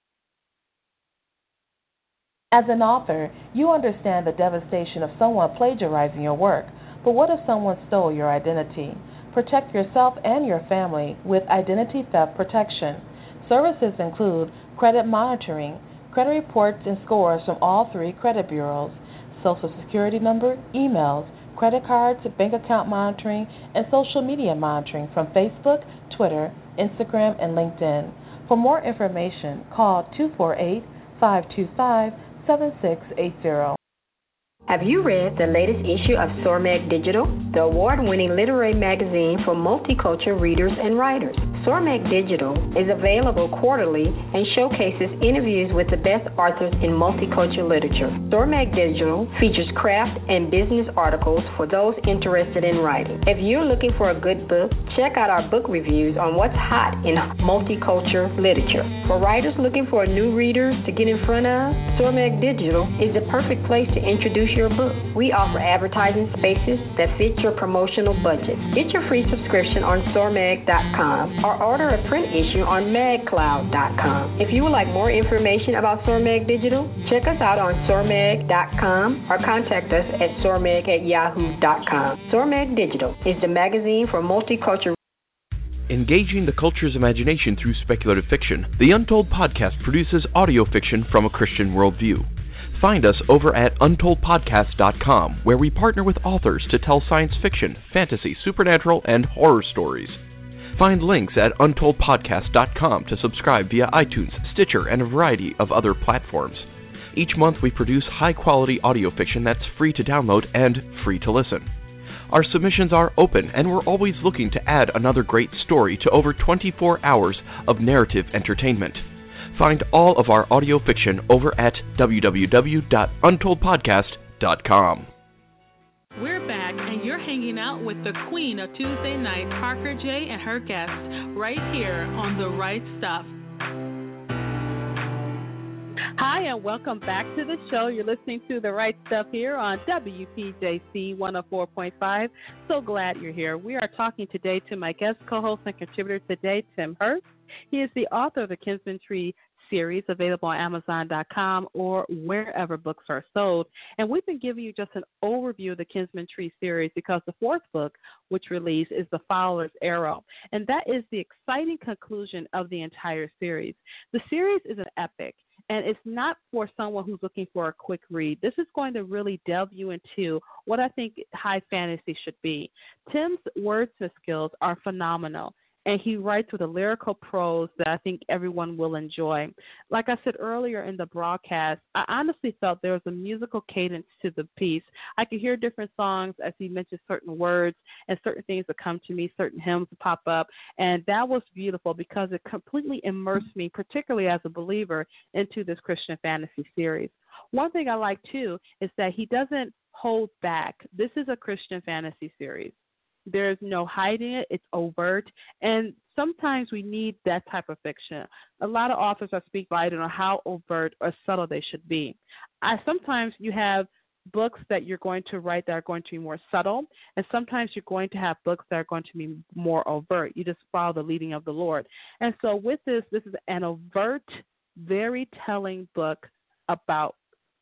As an author, you understand the devastation of someone plagiarizing your work. But what if someone stole your identity? Protect yourself and your family with identity theft protection. Services include credit monitoring, credit reports and scores from all three credit bureaus, Social Security number, emails, credit cards, bank account monitoring, and social media monitoring from Facebook, Twitter, Instagram, and LinkedIn. For more information, call two four eight, five two five, seven six eight zero. Have you read the latest issue of Sormag Digital, the award-winning literary magazine for multicultural readers and writers? Sormag Digital is available quarterly and showcases interviews with the best authors in multicultural literature. Sormag Digital features craft and business articles for those interested in writing. If you're looking for a good book, check out our book reviews on what's hot in multicultural literature. For writers looking for new readers to get in front of, Sormag Digital is the perfect place to introduce your book. We offer advertising spaces that fit your promotional budget. Get your free subscription on Sormag dot com or order a print issue on mag cloud dot com. If you would like more information about Sormag Digital, check us out on Sormag dot com or contact us at sormag at yahoo dot com. Sormag Digital is the magazine for multicultural. Engaging the culture's imagination through speculative fiction, the Untold Podcast produces audio fiction from a Christian worldview. Find us over at untold podcast dot com, where we partner with authors to tell science fiction, fantasy, supernatural, and horror stories. Find links at untold podcast dot com to subscribe via iTunes, Stitcher, and a variety of other platforms. Each month we produce high-quality audio fiction that's free to download and free to listen. Our submissions are open, and we're always looking to add another great story to over twenty-four hours of narrative entertainment. Find all of our audio fiction over at w w w dot untold podcast dot com. We're back, and you're hanging out with the Queen of Tuesday Night, Parker J, and her guests, right here on The Right Stuff. Hi, and welcome back to the show. You're listening to The Right Stuff here on W P J C one oh four point five. So glad you're here. We are talking today to my guest co-host and contributor today, Tim Hurst. He is the author of the Kinsman Tree series, available on amazon dot com or wherever books are sold. And we've been giving you just an overview of the Kinsman Tree series because the fourth book, which released, is The Fowler's Arrow. And that is the exciting conclusion of the entire series. The series is an epic. And it's not for someone who's looking for a quick read. This is going to really delve you into what I think high fantasy should be. Tim's wordsmith skills are phenomenal, and he writes with a lyrical prose that I think everyone will enjoy. Like I said earlier in the broadcast, I honestly felt there was a musical cadence to the piece. I could hear different songs as he mentioned certain words and certain things that come to me, certain hymns that pop up, and that was beautiful because it completely immersed me, particularly as a believer, into this Christian fantasy series. One thing I like, too, is that he doesn't hold back. This is a Christian fantasy series. There's no hiding it. It's overt. And sometimes we need that type of fiction. A lot of authors I speak by don't know how overt or subtle they should be. I Sometimes you have books that you're going to write that are going to be more subtle, and sometimes you're going to have books that are going to be more overt. You just follow the leading of the Lord. And so with this, this is an overt, very telling book about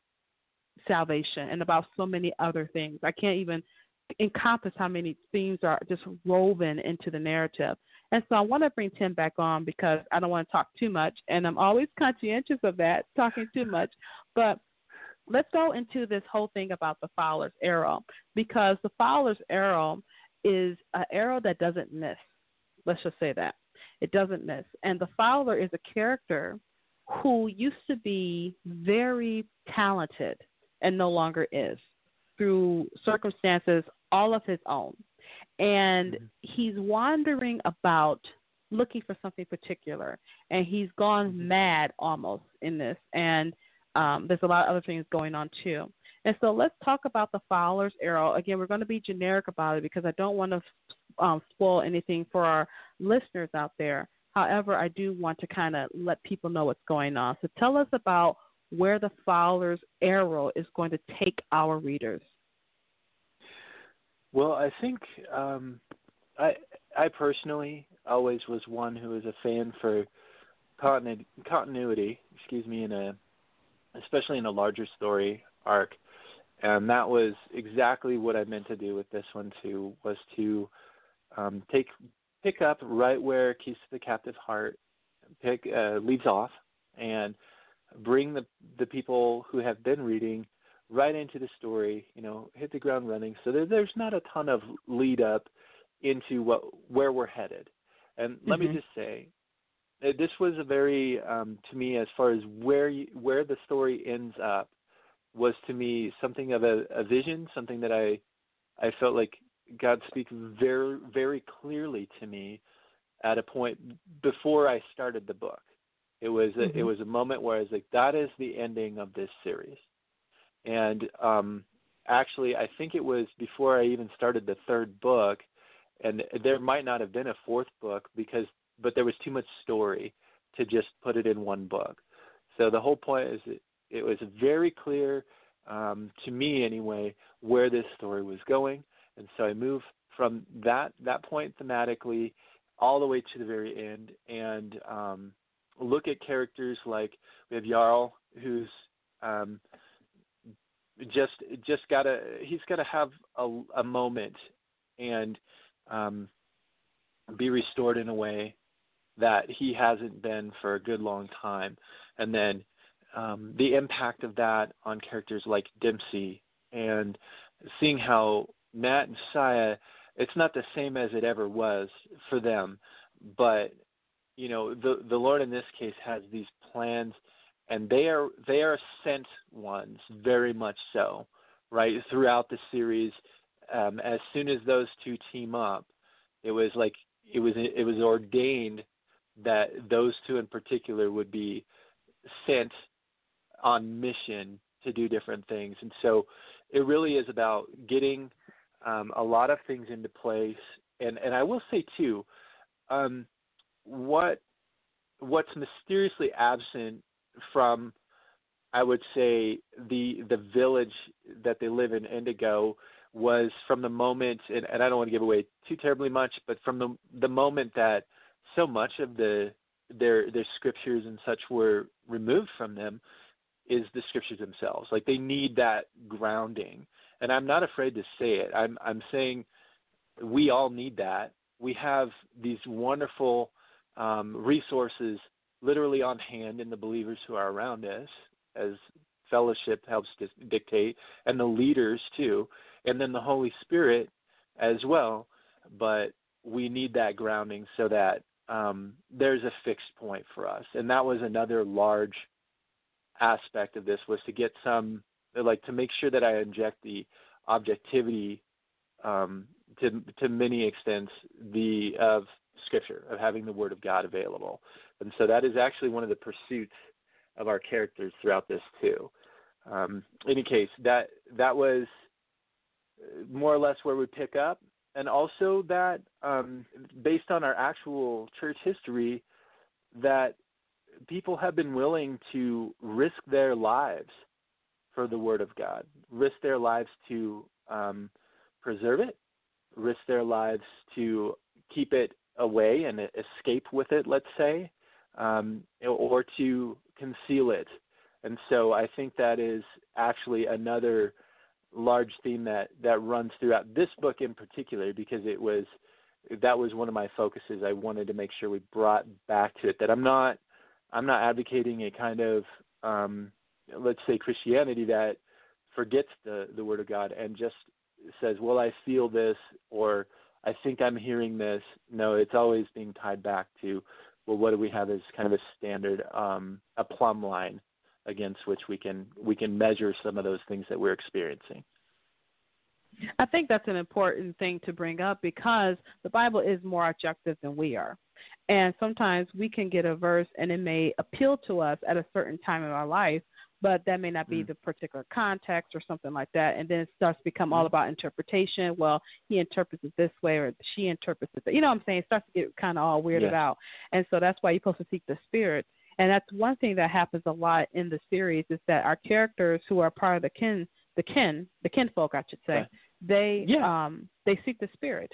salvation and about so many other things. I can't even encompass how many themes are just woven into the narrative. And so I want to bring Tim back on because I don't want to talk too much, and I'm always conscientious of that, talking too much. But let's go into this whole thing about the Fowler's Arrow, because the Fowler's Arrow is an arrow that doesn't miss. Let's just say that. It doesn't miss. And the Fowler is a character who used to be very talented and no longer is, through circumstances all of his own. And mm-hmm. he's wandering about looking for something particular, and he's gone mad almost in this. And um, there's a lot of other things going on too. And so let's talk about the Fowler's Arrow. Again, we're going to be generic about it because I don't want to um, spoil anything for our listeners out there. However, I do want to kind of let people know what's going on. So tell us about where the Fowler's Arrow is going to take our readers. Well, I think um, I I personally always was one who was a fan for continu- continuity, excuse me, in a especially in a larger story arc, and that was exactly what I meant to do with this one too. Was to um, take pick up right where Keys to the Captive Heart pick uh, leaves off, and bring the the people who have been reading right into the story, you know, hit the ground running. So there, there's not a ton of lead up into what where we're headed. And mm-hmm. let me just say, this was a very, um, to me, as far as where you, where the story ends up, was to me something of a, a vision, something that I I felt like God speak very very clearly to me at a point before I started the book. It was a, mm-hmm. it was a moment where I was like, that is the ending of this series. And um, actually, I think it was before I even started the third book, and there might not have been a fourth book because, but there was too much story to just put it in one book. So the whole point is it, it was very clear um, to me anyway where this story was going, and so I moved from that that point thematically all the way to the very end, and um, look at characters like we have Jarl, who's um, just just gotta he's gotta have a, a moment and um, be restored in a way that he hasn't been for a good long time, and then um, the impact of that on characters like Dempsey, and seeing how Matt and Saya, it's not the same as it ever was for them, but you know the the Lord in this case has these plans. And they are they are sent ones, very much so, right? Throughout the series, um, as soon as those two team up, it was like it was it was ordained that those two in particular would be sent on mission to do different things. And so it really is about getting um, a lot of things into place. And, and I will say too, um, what what's mysteriously absent from, I would say, the the village that they live in, Indigo, was from the moment, and, and I don't want to give away too terribly much, but from the the moment that so much of the their their scriptures and such were removed from them, is the scriptures themselves. Like, they need that grounding. And I'm not afraid to say it. I'm I'm saying we all need that. We have these wonderful um, resources literally on hand in the believers who are around us, as fellowship helps to dictate, and the leaders too, and then the Holy Spirit as well. But we need that grounding so that um, there's a fixed point for us. And that was another large aspect of this, was to get some, like, to make sure that I inject the objectivity um, to to many extents the of Scripture, of having the Word of God available. And so that is actually one of the pursuits of our characters throughout this too. Um, in any case, that that was more or less where we pick up, and also that um, based on our actual church history, that people have been willing to risk their lives for the Word of God, risk their lives to um, preserve it, risk their lives to keep it away and escape with it, let's say, um, or to conceal it. And so I think that is actually another large theme that, that runs throughout this book in particular, because it was that was one of my focuses. I wanted to make sure we brought back to it that I'm not I'm not advocating a kind of um, let's say Christianity that forgets the, the Word of God and just says, well, I feel this, or I think I'm hearing this. No, it's always being tied back to, well, what do we have as kind of a standard, um, a plumb line against which we can we can measure some of those things that we're experiencing. I think that's an important thing to bring up, because the Bible is more objective than we are. And sometimes we can get a verse and it may appeal to us at a certain time in our life, but that may not be mm. the particular context or something like that. And then it starts to become mm. all about interpretation. Well, he interprets it this way, or she interprets it. You know what I'm saying? It starts to get kind of all weirded yeah. out. And so that's why you're supposed to seek the Spirit. And that's one thing that happens a lot in the series, is that our characters who are part of the kin, the kin, the kinfolk, I should say, right. they yeah. um, they seek the Spirit.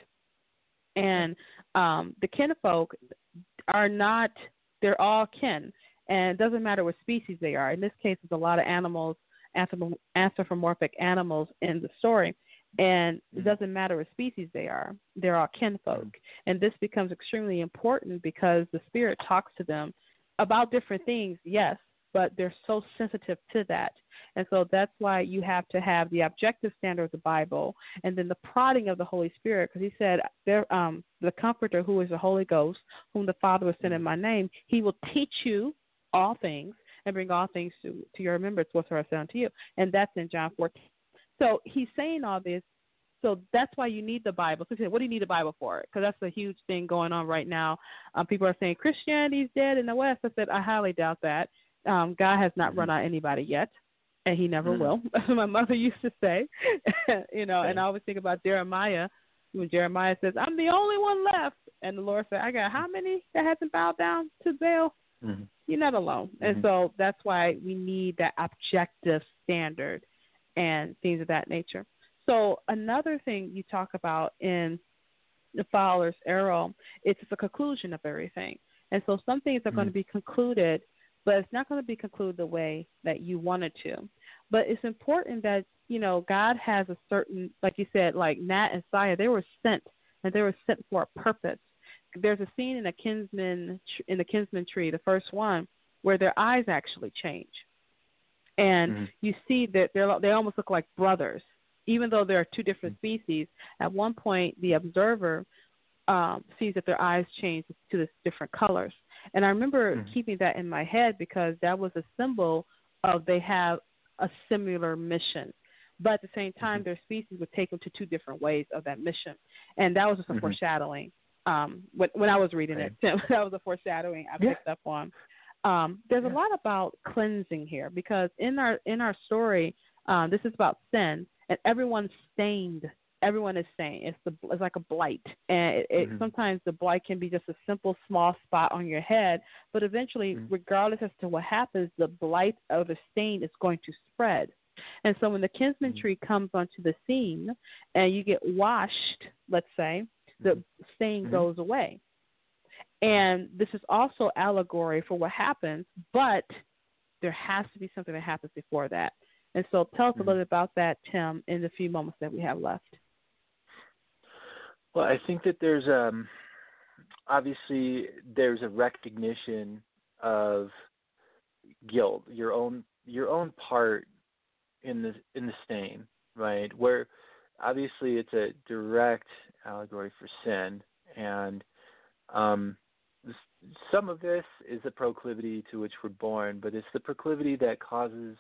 And um, the kinfolk are not, they're all kin. And it doesn't matter what species they are. In this case, there's a lot of animals, anthropomorphic animals in the story. And it doesn't matter what species they are. They're all kinfolk. And this becomes extremely important because the Spirit talks to them about different things, yes, but they're so sensitive to that. And so that's why you have to have the objective standard of the Bible, and then the prodding of the Holy Spirit, because he said, there, um, the Comforter, who is the Holy Ghost, whom the Father will send in my name, he will teach you all things and bring all things to, to your remembrance whatsoever I said unto you. And that's in John fourteen. So he's saying all this. So that's why you need the Bible. So he said, what do you need the Bible for? Because that's a huge thing going on right now. Um, people are saying Christianity's dead in the West. I said, I highly doubt that. Um, God has not mm-hmm. run out anybody yet, and he never mm-hmm. will. My mother used to say, you know, okay. and I always think about Jeremiah, when Jeremiah says, I'm the only one left. And the Lord said, I got how many that hasn't bowed down to Baal? Mm-hmm. You're not alone. Mm-hmm. And so that's why we need that objective standard and things of that nature. So another thing you talk about in the Fowler's Arrow, it's the conclusion of everything. And so some things are mm-hmm. going to be concluded, but it's not going to be concluded the way that you wanted to. But it's important that, you know, God has a certain, like you said, like Nat and Saya, they were sent, and they were sent for a purpose. There's a scene in a kinsman, in the Kinsman Tree, the first one, where their eyes actually change. And mm-hmm. you see that they're, they almost look like brothers. Even though there are two different species, at one point the observer um, sees that their eyes change to this different colors. And I remember mm-hmm. keeping that in my head because that was a symbol of they have a similar mission. but at the same time, their species would take them to two different ways of that mission. And that was just a mm-hmm. foreshadowing. Um, when, when I was reading right. it, that was a foreshadowing I picked yeah. up on. Um, there's yeah. a lot about cleansing here because in our in our story, um, this is about sin, and everyone's stained. Everyone is stained. It's the it's like a blight, and it, it, mm-hmm. sometimes the blight can be just a simple small spot on your head, but eventually, mm-hmm. regardless as to what happens, the blight or the stain is going to spread. And so when the kinsman mm-hmm. tree comes onto the scene, and you get washed, let's say, the stain mm-hmm. goes away. And this is also allegory for what happens, but there has to be something that happens before that. And so tell us mm-hmm. a little bit about that, Tim, in the few moments that we have left. Well, I think that there's um, obviously there's a recognition of guilt, your own your own part in the in the stain, right? Where obviously it's a direct allegory for sin, and um, some of this is the proclivity to which we're born, but it's the proclivity that causes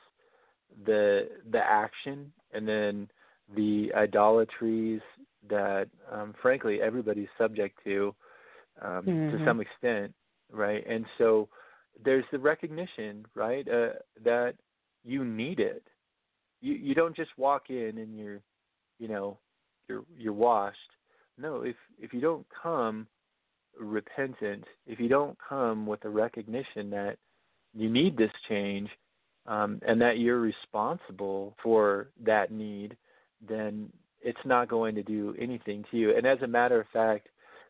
the the action, and then the idolatries that, um, frankly, everybody's subject to um, mm-hmm. to some extent, right? And so there's the recognition, right, uh, that you need it. You you don't just walk in and you're, you know, you're you're washed. No, if if you don't come repentant, if you don't come with a recognition that you need this change, um, and that you're responsible for that need, then it's not going to do anything to you. And as a matter of fact,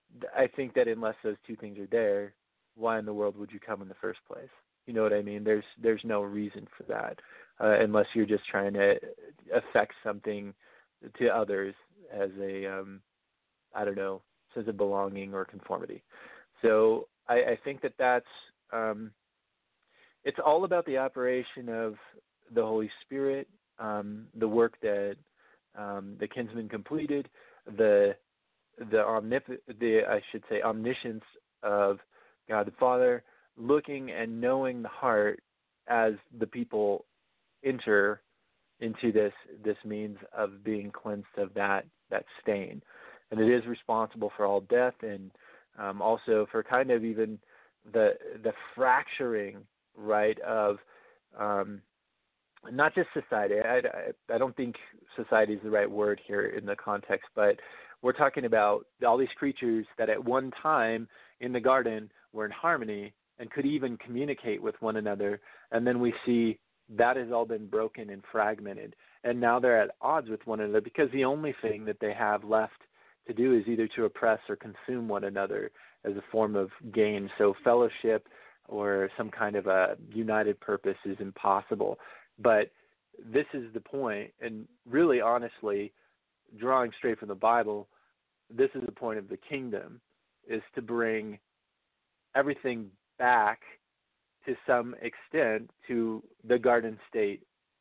I think that unless those two things are there, why in the world would you come in the first place? You know what I mean? There's there's no reason for that, uh, unless you're just trying to affect something to others as a, um, I don't know, sense of belonging or conformity. So I, I think that that's, um, it's all about the operation of the Holy Spirit, um, the work that um, the kinsman completed, the the omnip- the I should say omniscience of God the Father, looking and knowing the heart as the people enter into this this means of being cleansed of that that stain, and it is responsible for all death, and um, also for kind of even the the fracturing, right, of um, not just society. I, I, I don't think society is the right word here in the context, but we're talking about all these creatures that at one time in the garden were in harmony and could even communicate with one another. And then we see that has all been broken and fragmented. And now they're at odds with one another because the only thing that they have left to do is either to oppress or consume one another as a form of gain. So fellowship or some kind of a united purpose is impossible. But this is the point, and really honestly, drawing straight from the Bible, this is the point of the kingdom, is to bring everything back to some extent to the garden state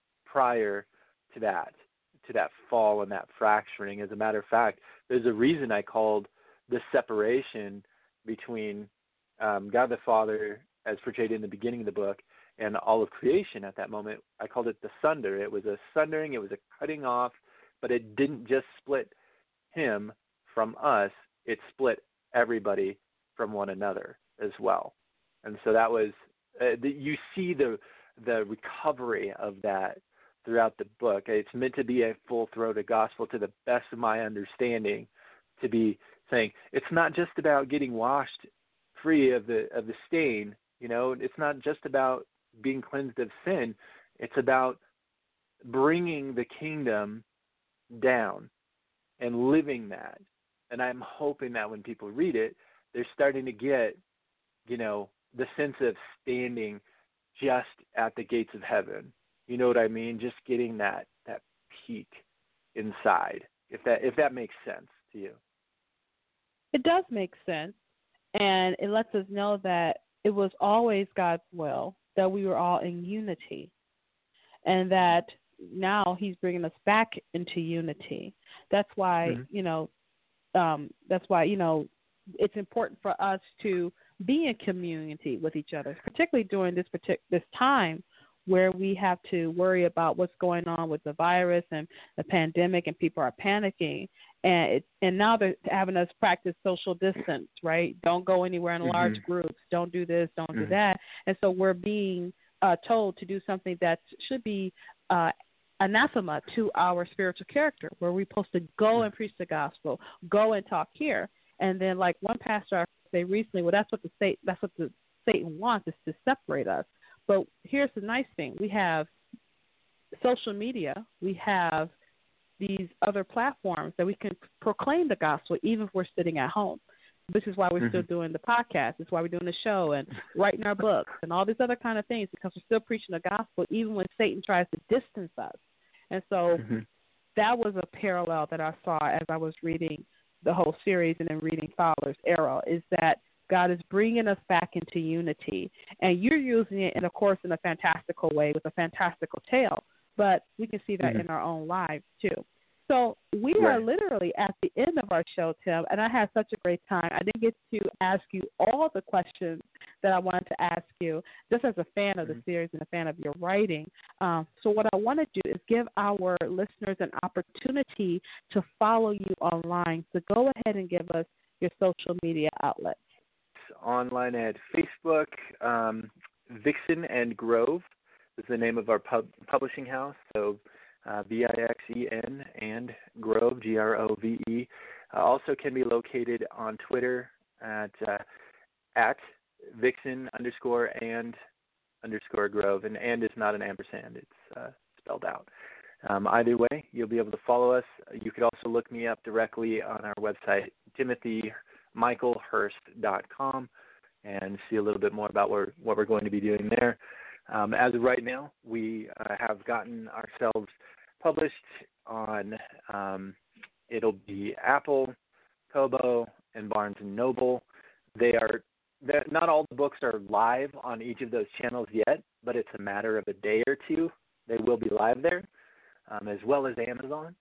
prior to that, to that fall and that fracturing. As a matter of fact, there's a reason I called the separation between um, God the Father, as portrayed in the beginning of the book, and all of creation at that moment. I called it the sunder. It was a sundering, it was a cutting off, but it didn't just split him from us, it split everybody from one another as well. And so that was, uh, the, you see the the recovery of that throughout the book. It's meant to be a full-throated gospel to the best of my understanding, to be saying it's not just about getting washed free of the of the stain. You know, it's not just about being cleansed of sin. It's about bringing the kingdom down and living that. And I'm hoping that when people read it, they're starting to get, you know, the sense of standing just at the gates of heaven. You know what I mean? Just getting that that peek inside. If that if that makes sense to you. It does make sense, and it lets us know that it was always God's will that we were all in unity, and that now He's bringing us back into unity. That's why, mm-hmm. you know, um, that's why, you know, it's important for us to be in community with each other, particularly during this partic- this time where we have to worry about what's going on with the virus and the pandemic, and people are panicking. And it, and now they're having us practice social distance, right? Don't go anywhere in mm-hmm. large groups. Don't do this. Don't mm-hmm. do that. And so we're being uh, told to do something that should be uh, anathema to our spiritual character, where we're supposed to go and preach the gospel, go and talk here. And then, like one pastor I say recently, well, that's what the state, that's what the Satan wants, is to separate us. But here's the nice thing: we have social media, we have these other platforms that we can proclaim the gospel, even if we're sitting at home. This is why we're mm-hmm. still doing the podcast. This is why we're doing the show and writing our books and all these other kind of things, because we're still preaching the gospel, even when Satan tries to distance us. And so mm-hmm. that was a parallel that I saw as I was reading the whole series and then reading Fowler's Arrow, is that God is bringing us back into unity. And you're using it, in, of course, in a fantastical way with a fantastical tale, but we can see that mm-hmm. in our own lives, too. So we right. are literally at the end of our show, Tim, and I had such a great time. I didn't get to ask you all the questions that I wanted to ask you, just as a fan of the mm-hmm. series and a fan of your writing. Um, so what I want to do is give our listeners an opportunity to follow you online. So go ahead and give us your social media outlets. Online at Facebook, um, Vixen and Grove is the name of our pub- publishing house. So uh, V I X E N and Grove, G R O V E. Uh, also can be located on Twitter at uh, at Vixen underscore and underscore Grove. And and is not an ampersand. It's uh, spelled out. Um, either way, you'll be able to follow us. You could also look me up directly on our website, Timothy Michael Hurst dot com, and see a little bit more about what, what we're going to be doing there. Um, as of right now, we uh, have gotten ourselves published on, um, it'll be Apple, Kobo, and Barnes and Noble. They are, not all the books are live on each of those channels yet, but it's a matter of a day or two. They will be live there, um, as well as Amazon.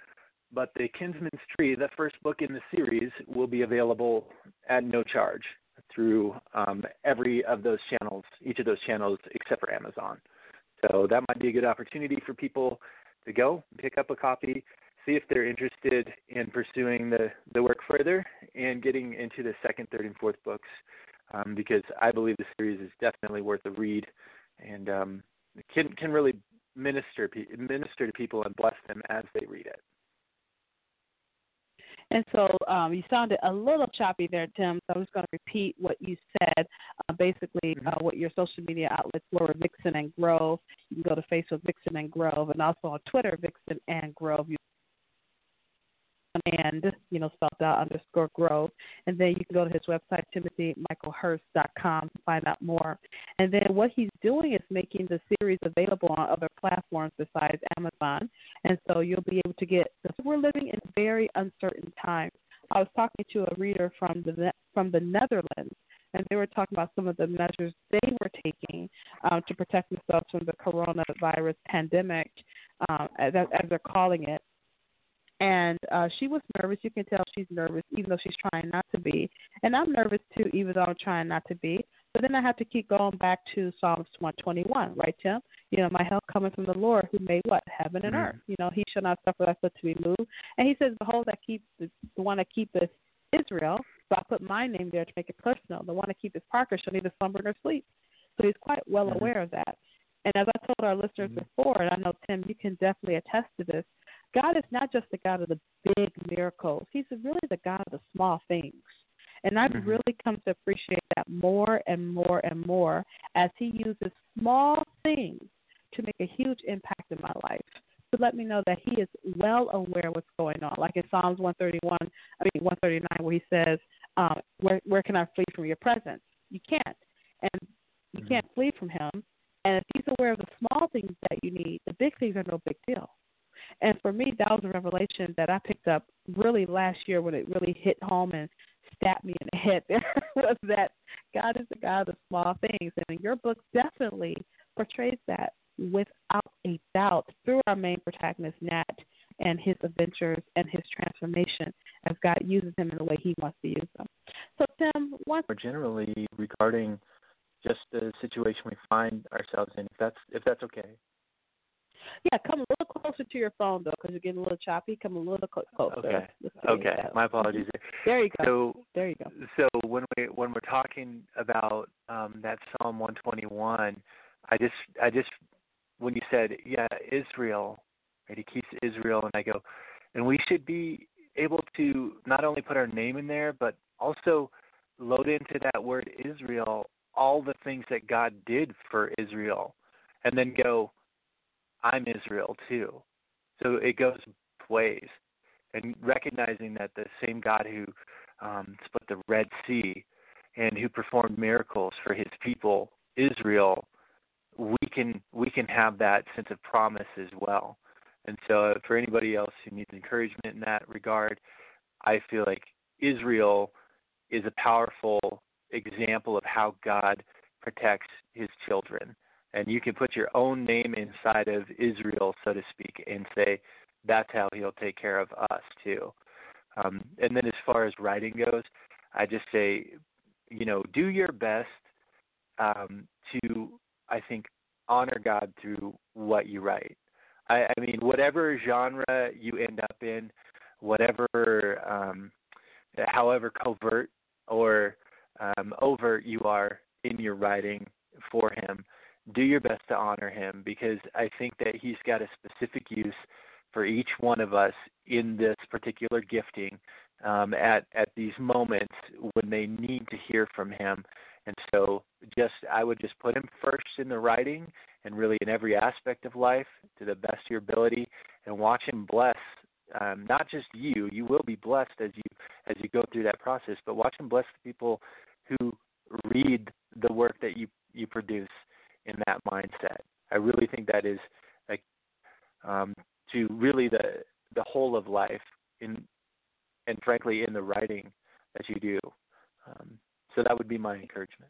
But The Kinsman's Tree, the first book in the series, will be available at no charge through um, every of those channels, each of those channels except for Amazon. So that might be a good opportunity for people to go, pick up a copy, see if they're interested in pursuing the, the work further and getting into the second, third, and fourth books, um, because I believe the series is definitely worth a read and um, can, can really minister, minister to people and bless them as they read it. And so um, you sounded a little choppy there, Tim, so I'm just going to repeat what you said. Uh, basically, mm-hmm. uh, what your social media outlets were, Vixen and Grove. You can go to Facebook, Vixen and Grove, and also on Twitter, Vixen and Grove. You and, you know, spelled out underscore Grove. And then you can go to his website, Timothy Michael Hurst dot com, to find out more. And then what he's doing is making the series available on other platforms besides Amazon. And so you'll be able to get, we're living in very uncertain times. I was talking to a reader from the from the Netherlands, and they were talking about some of the measures they were taking um, to protect themselves from the coronavirus pandemic, um, as, as they're calling it. And uh, she was nervous. You can tell she's nervous, even though she's trying not to be. And I'm nervous, too, even though I'm trying not to be. But then I have to keep going back to Psalms one twenty-one, right, Tim? You know, my help coming from the Lord who made what? Heaven and mm-hmm. earth. You know, he shall not suffer thy foot to be moved. And he says, behold, that keep the, the one that keepeth Israel. So I put my name there to make it personal. The one that keepeth Parker shall neither slumber nor sleep. So he's quite well mm-hmm. aware of that. And as I told our listeners mm-hmm. before, and I know, Tim, you can definitely attest to this, God is not just the God of the big miracles. He's really the God of the small things. And I've mm-hmm. really come to appreciate that more and more and more as he uses small things to make a huge impact in my life, to let me know that he is well aware of what's going on. Like in Psalms one thirty-one, I mean one thirty-nine, where he says, um, where, where can I flee from your presence? You can't. And you mm-hmm. can't flee from him. And if he's aware of the small things that you need, the big things are no big deal. And for me, that was a revelation that I picked up really last year when it really hit home and stabbed me in the head. There was that God is the God of the small things. And your book definitely portrays that without a doubt through our main protagonist, Nat, and his adventures and his transformation as God uses him in the way he wants to use them. So, Tim, once... Or generally regarding just the situation we find ourselves in. If that's if that's okay. Yeah, come a little closer to your phone though, because you're getting a little choppy. Come a little cl- closer. Okay. Okay. My apologies. There you go. So there you go. So when we when we're talking about um, that Psalm one twenty-one, I just I just when you said yeah Israel, right? He keeps Israel, and I go, and we should be able to not only put our name in there, but also load into that word Israel all the things that God did for Israel, and then go, I'm Israel too. So it goes both ways. And recognizing that the same God who um, split the Red Sea and who performed miracles for his people, Israel, we can we can have that sense of promise as well. And so for anybody else who needs encouragement in that regard, I feel like Israel is a powerful example of how God protects his children. And you can put your own name inside of Israel, so to speak, and say, that's how he'll take care of us too. Um, and then as far as writing goes, I just say, you know, do your best um, to, I think, honor God through what you write. I, I mean, whatever genre you end up in, whatever, um, however covert or um, overt you are in your writing for him, do your best to honor him, because I think that he's got a specific use for each one of us in this particular gifting um, at, at these moments when they need to hear from him. And so just I would just put him first in the writing and really in every aspect of life to the best of your ability, and watch him bless um, not just you. You will be blessed as you as you go through that process, but watch him bless the people who read the work that you, you produce in that mindset. I really think that is like um, to really the the whole of life in and frankly in the writing that you do. Um, so that would be my encouragement.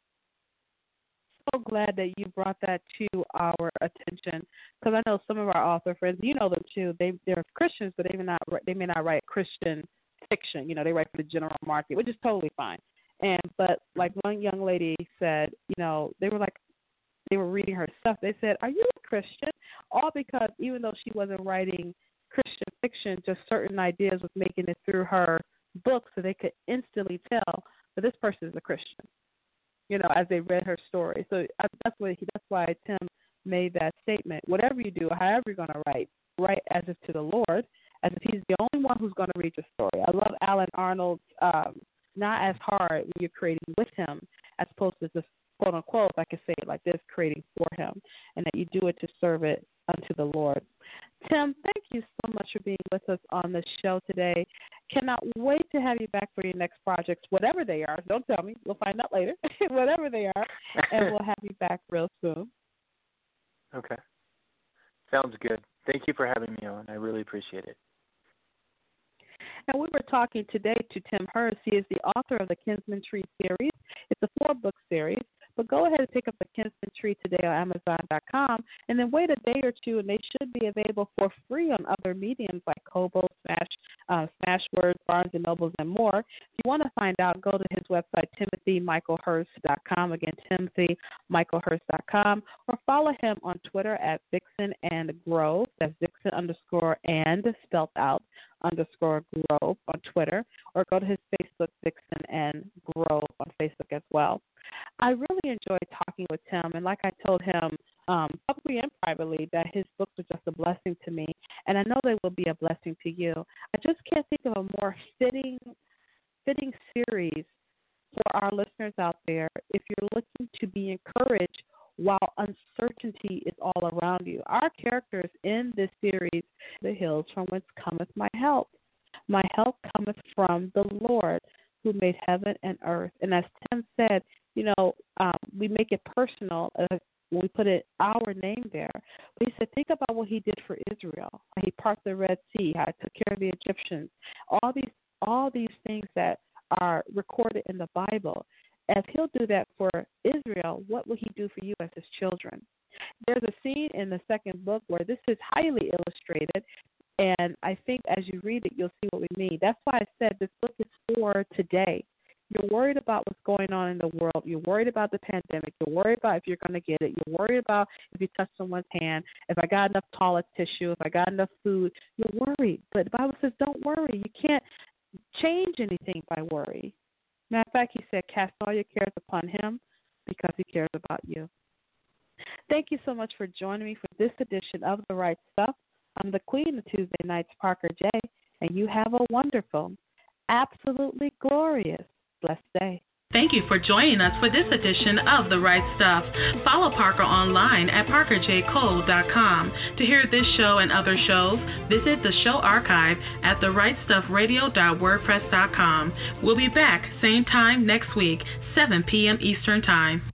So glad that you brought that to our attention, because I know some of our author friends, you know them too. They they're Christians, but they may not they may not write Christian fiction. You know, they write for the general market, which is totally fine. And but like one young lady said, you know, they were like. They were reading her stuff. They said, "Are you a Christian?" All because even though she wasn't writing Christian fiction, just certain ideas was making it through her book, so they could instantly tell that this person is a Christian. You know, as they read her story. So that's why that's why Tim made that statement. Whatever you do, however you're going to write, write as if to the Lord, as if He's the only one who's going to read your story. I love Alan Arnold's um, "Not as hard when you're creating with Him, as opposed to just." Quote unquote, if I could say it like this, creating for him, and that you do it to serve it unto the Lord. Tim, thank you so much for being with us on the show today. Cannot wait to have you back for your next projects, whatever they are. Don't tell me. We'll find out later. Whatever they are, and we'll have you back real soon. Okay. Sounds good. Thank you for having me on. I really appreciate it. And we were talking today to Tim Hurst. He is the author of the Kinsman Tree series. It's a four-book series. But go ahead and pick up the Kinsman Tree today on Amazon dot com, and then wait a day or two, and they should be available for free on other mediums like Kobo, Smash, uh, Smashwords, Barnes and Nobles, and more. If you want to find out, go to his website, Timothy Michael Hurst dot com. Again, Timothy Michael Hurst dot com, or follow him on Twitter at Vixen and Grove. That's Vixen underscore and spelled out underscore Grove on Twitter, or go to his Facebook, Vixen and Grove on Facebook as well. I really enjoyed talking with Tim, and like I told him um, publicly and privately, that his books are just a blessing to me, and I know they will be a blessing to you. I just can't think of a more fitting, fitting series for our listeners out there if you're looking to be encouraged while uncertainty is all around you. Our characters in this series, the hills from whence cometh my help. My help cometh from the Lord who made heaven and earth. And as Tim said, you know, um, we make it personal uh, when we put it our name there. But he said, think about what he did for Israel. He parted the Red Sea. How he took care of the Egyptians. All these, all these things that are recorded in the Bible. As he'll do that for Israel, what will he do for you as his children? There's a scene in the second book where this is highly illustrated, and I think as you read it, you'll see what we mean. That's why I said this book is for today. you're worried about what's going on in the world, you're worried about the pandemic, you're worried about if you're going to get it, you're worried about if you touch someone's hand, if I got enough toilet tissue, if I got enough food, you're worried. But the Bible says don't worry. You can't change anything by worry. Matter of fact, he said, cast all your cares upon him because he cares about you. Thank you so much for joining me for this edition of The Right Stuff. I'm the Queen of Tuesday Nights, Parker J., and you have a wonderful, absolutely glorious, blessed day. Thank you for joining us for this edition of The Right Stuff. Follow Parker online at parker j cole dot com. To hear this show and other shows, visit the show archive at the right stuff radio dot wordpress dot com. We'll be back same time next week, seven p.m. Eastern Time.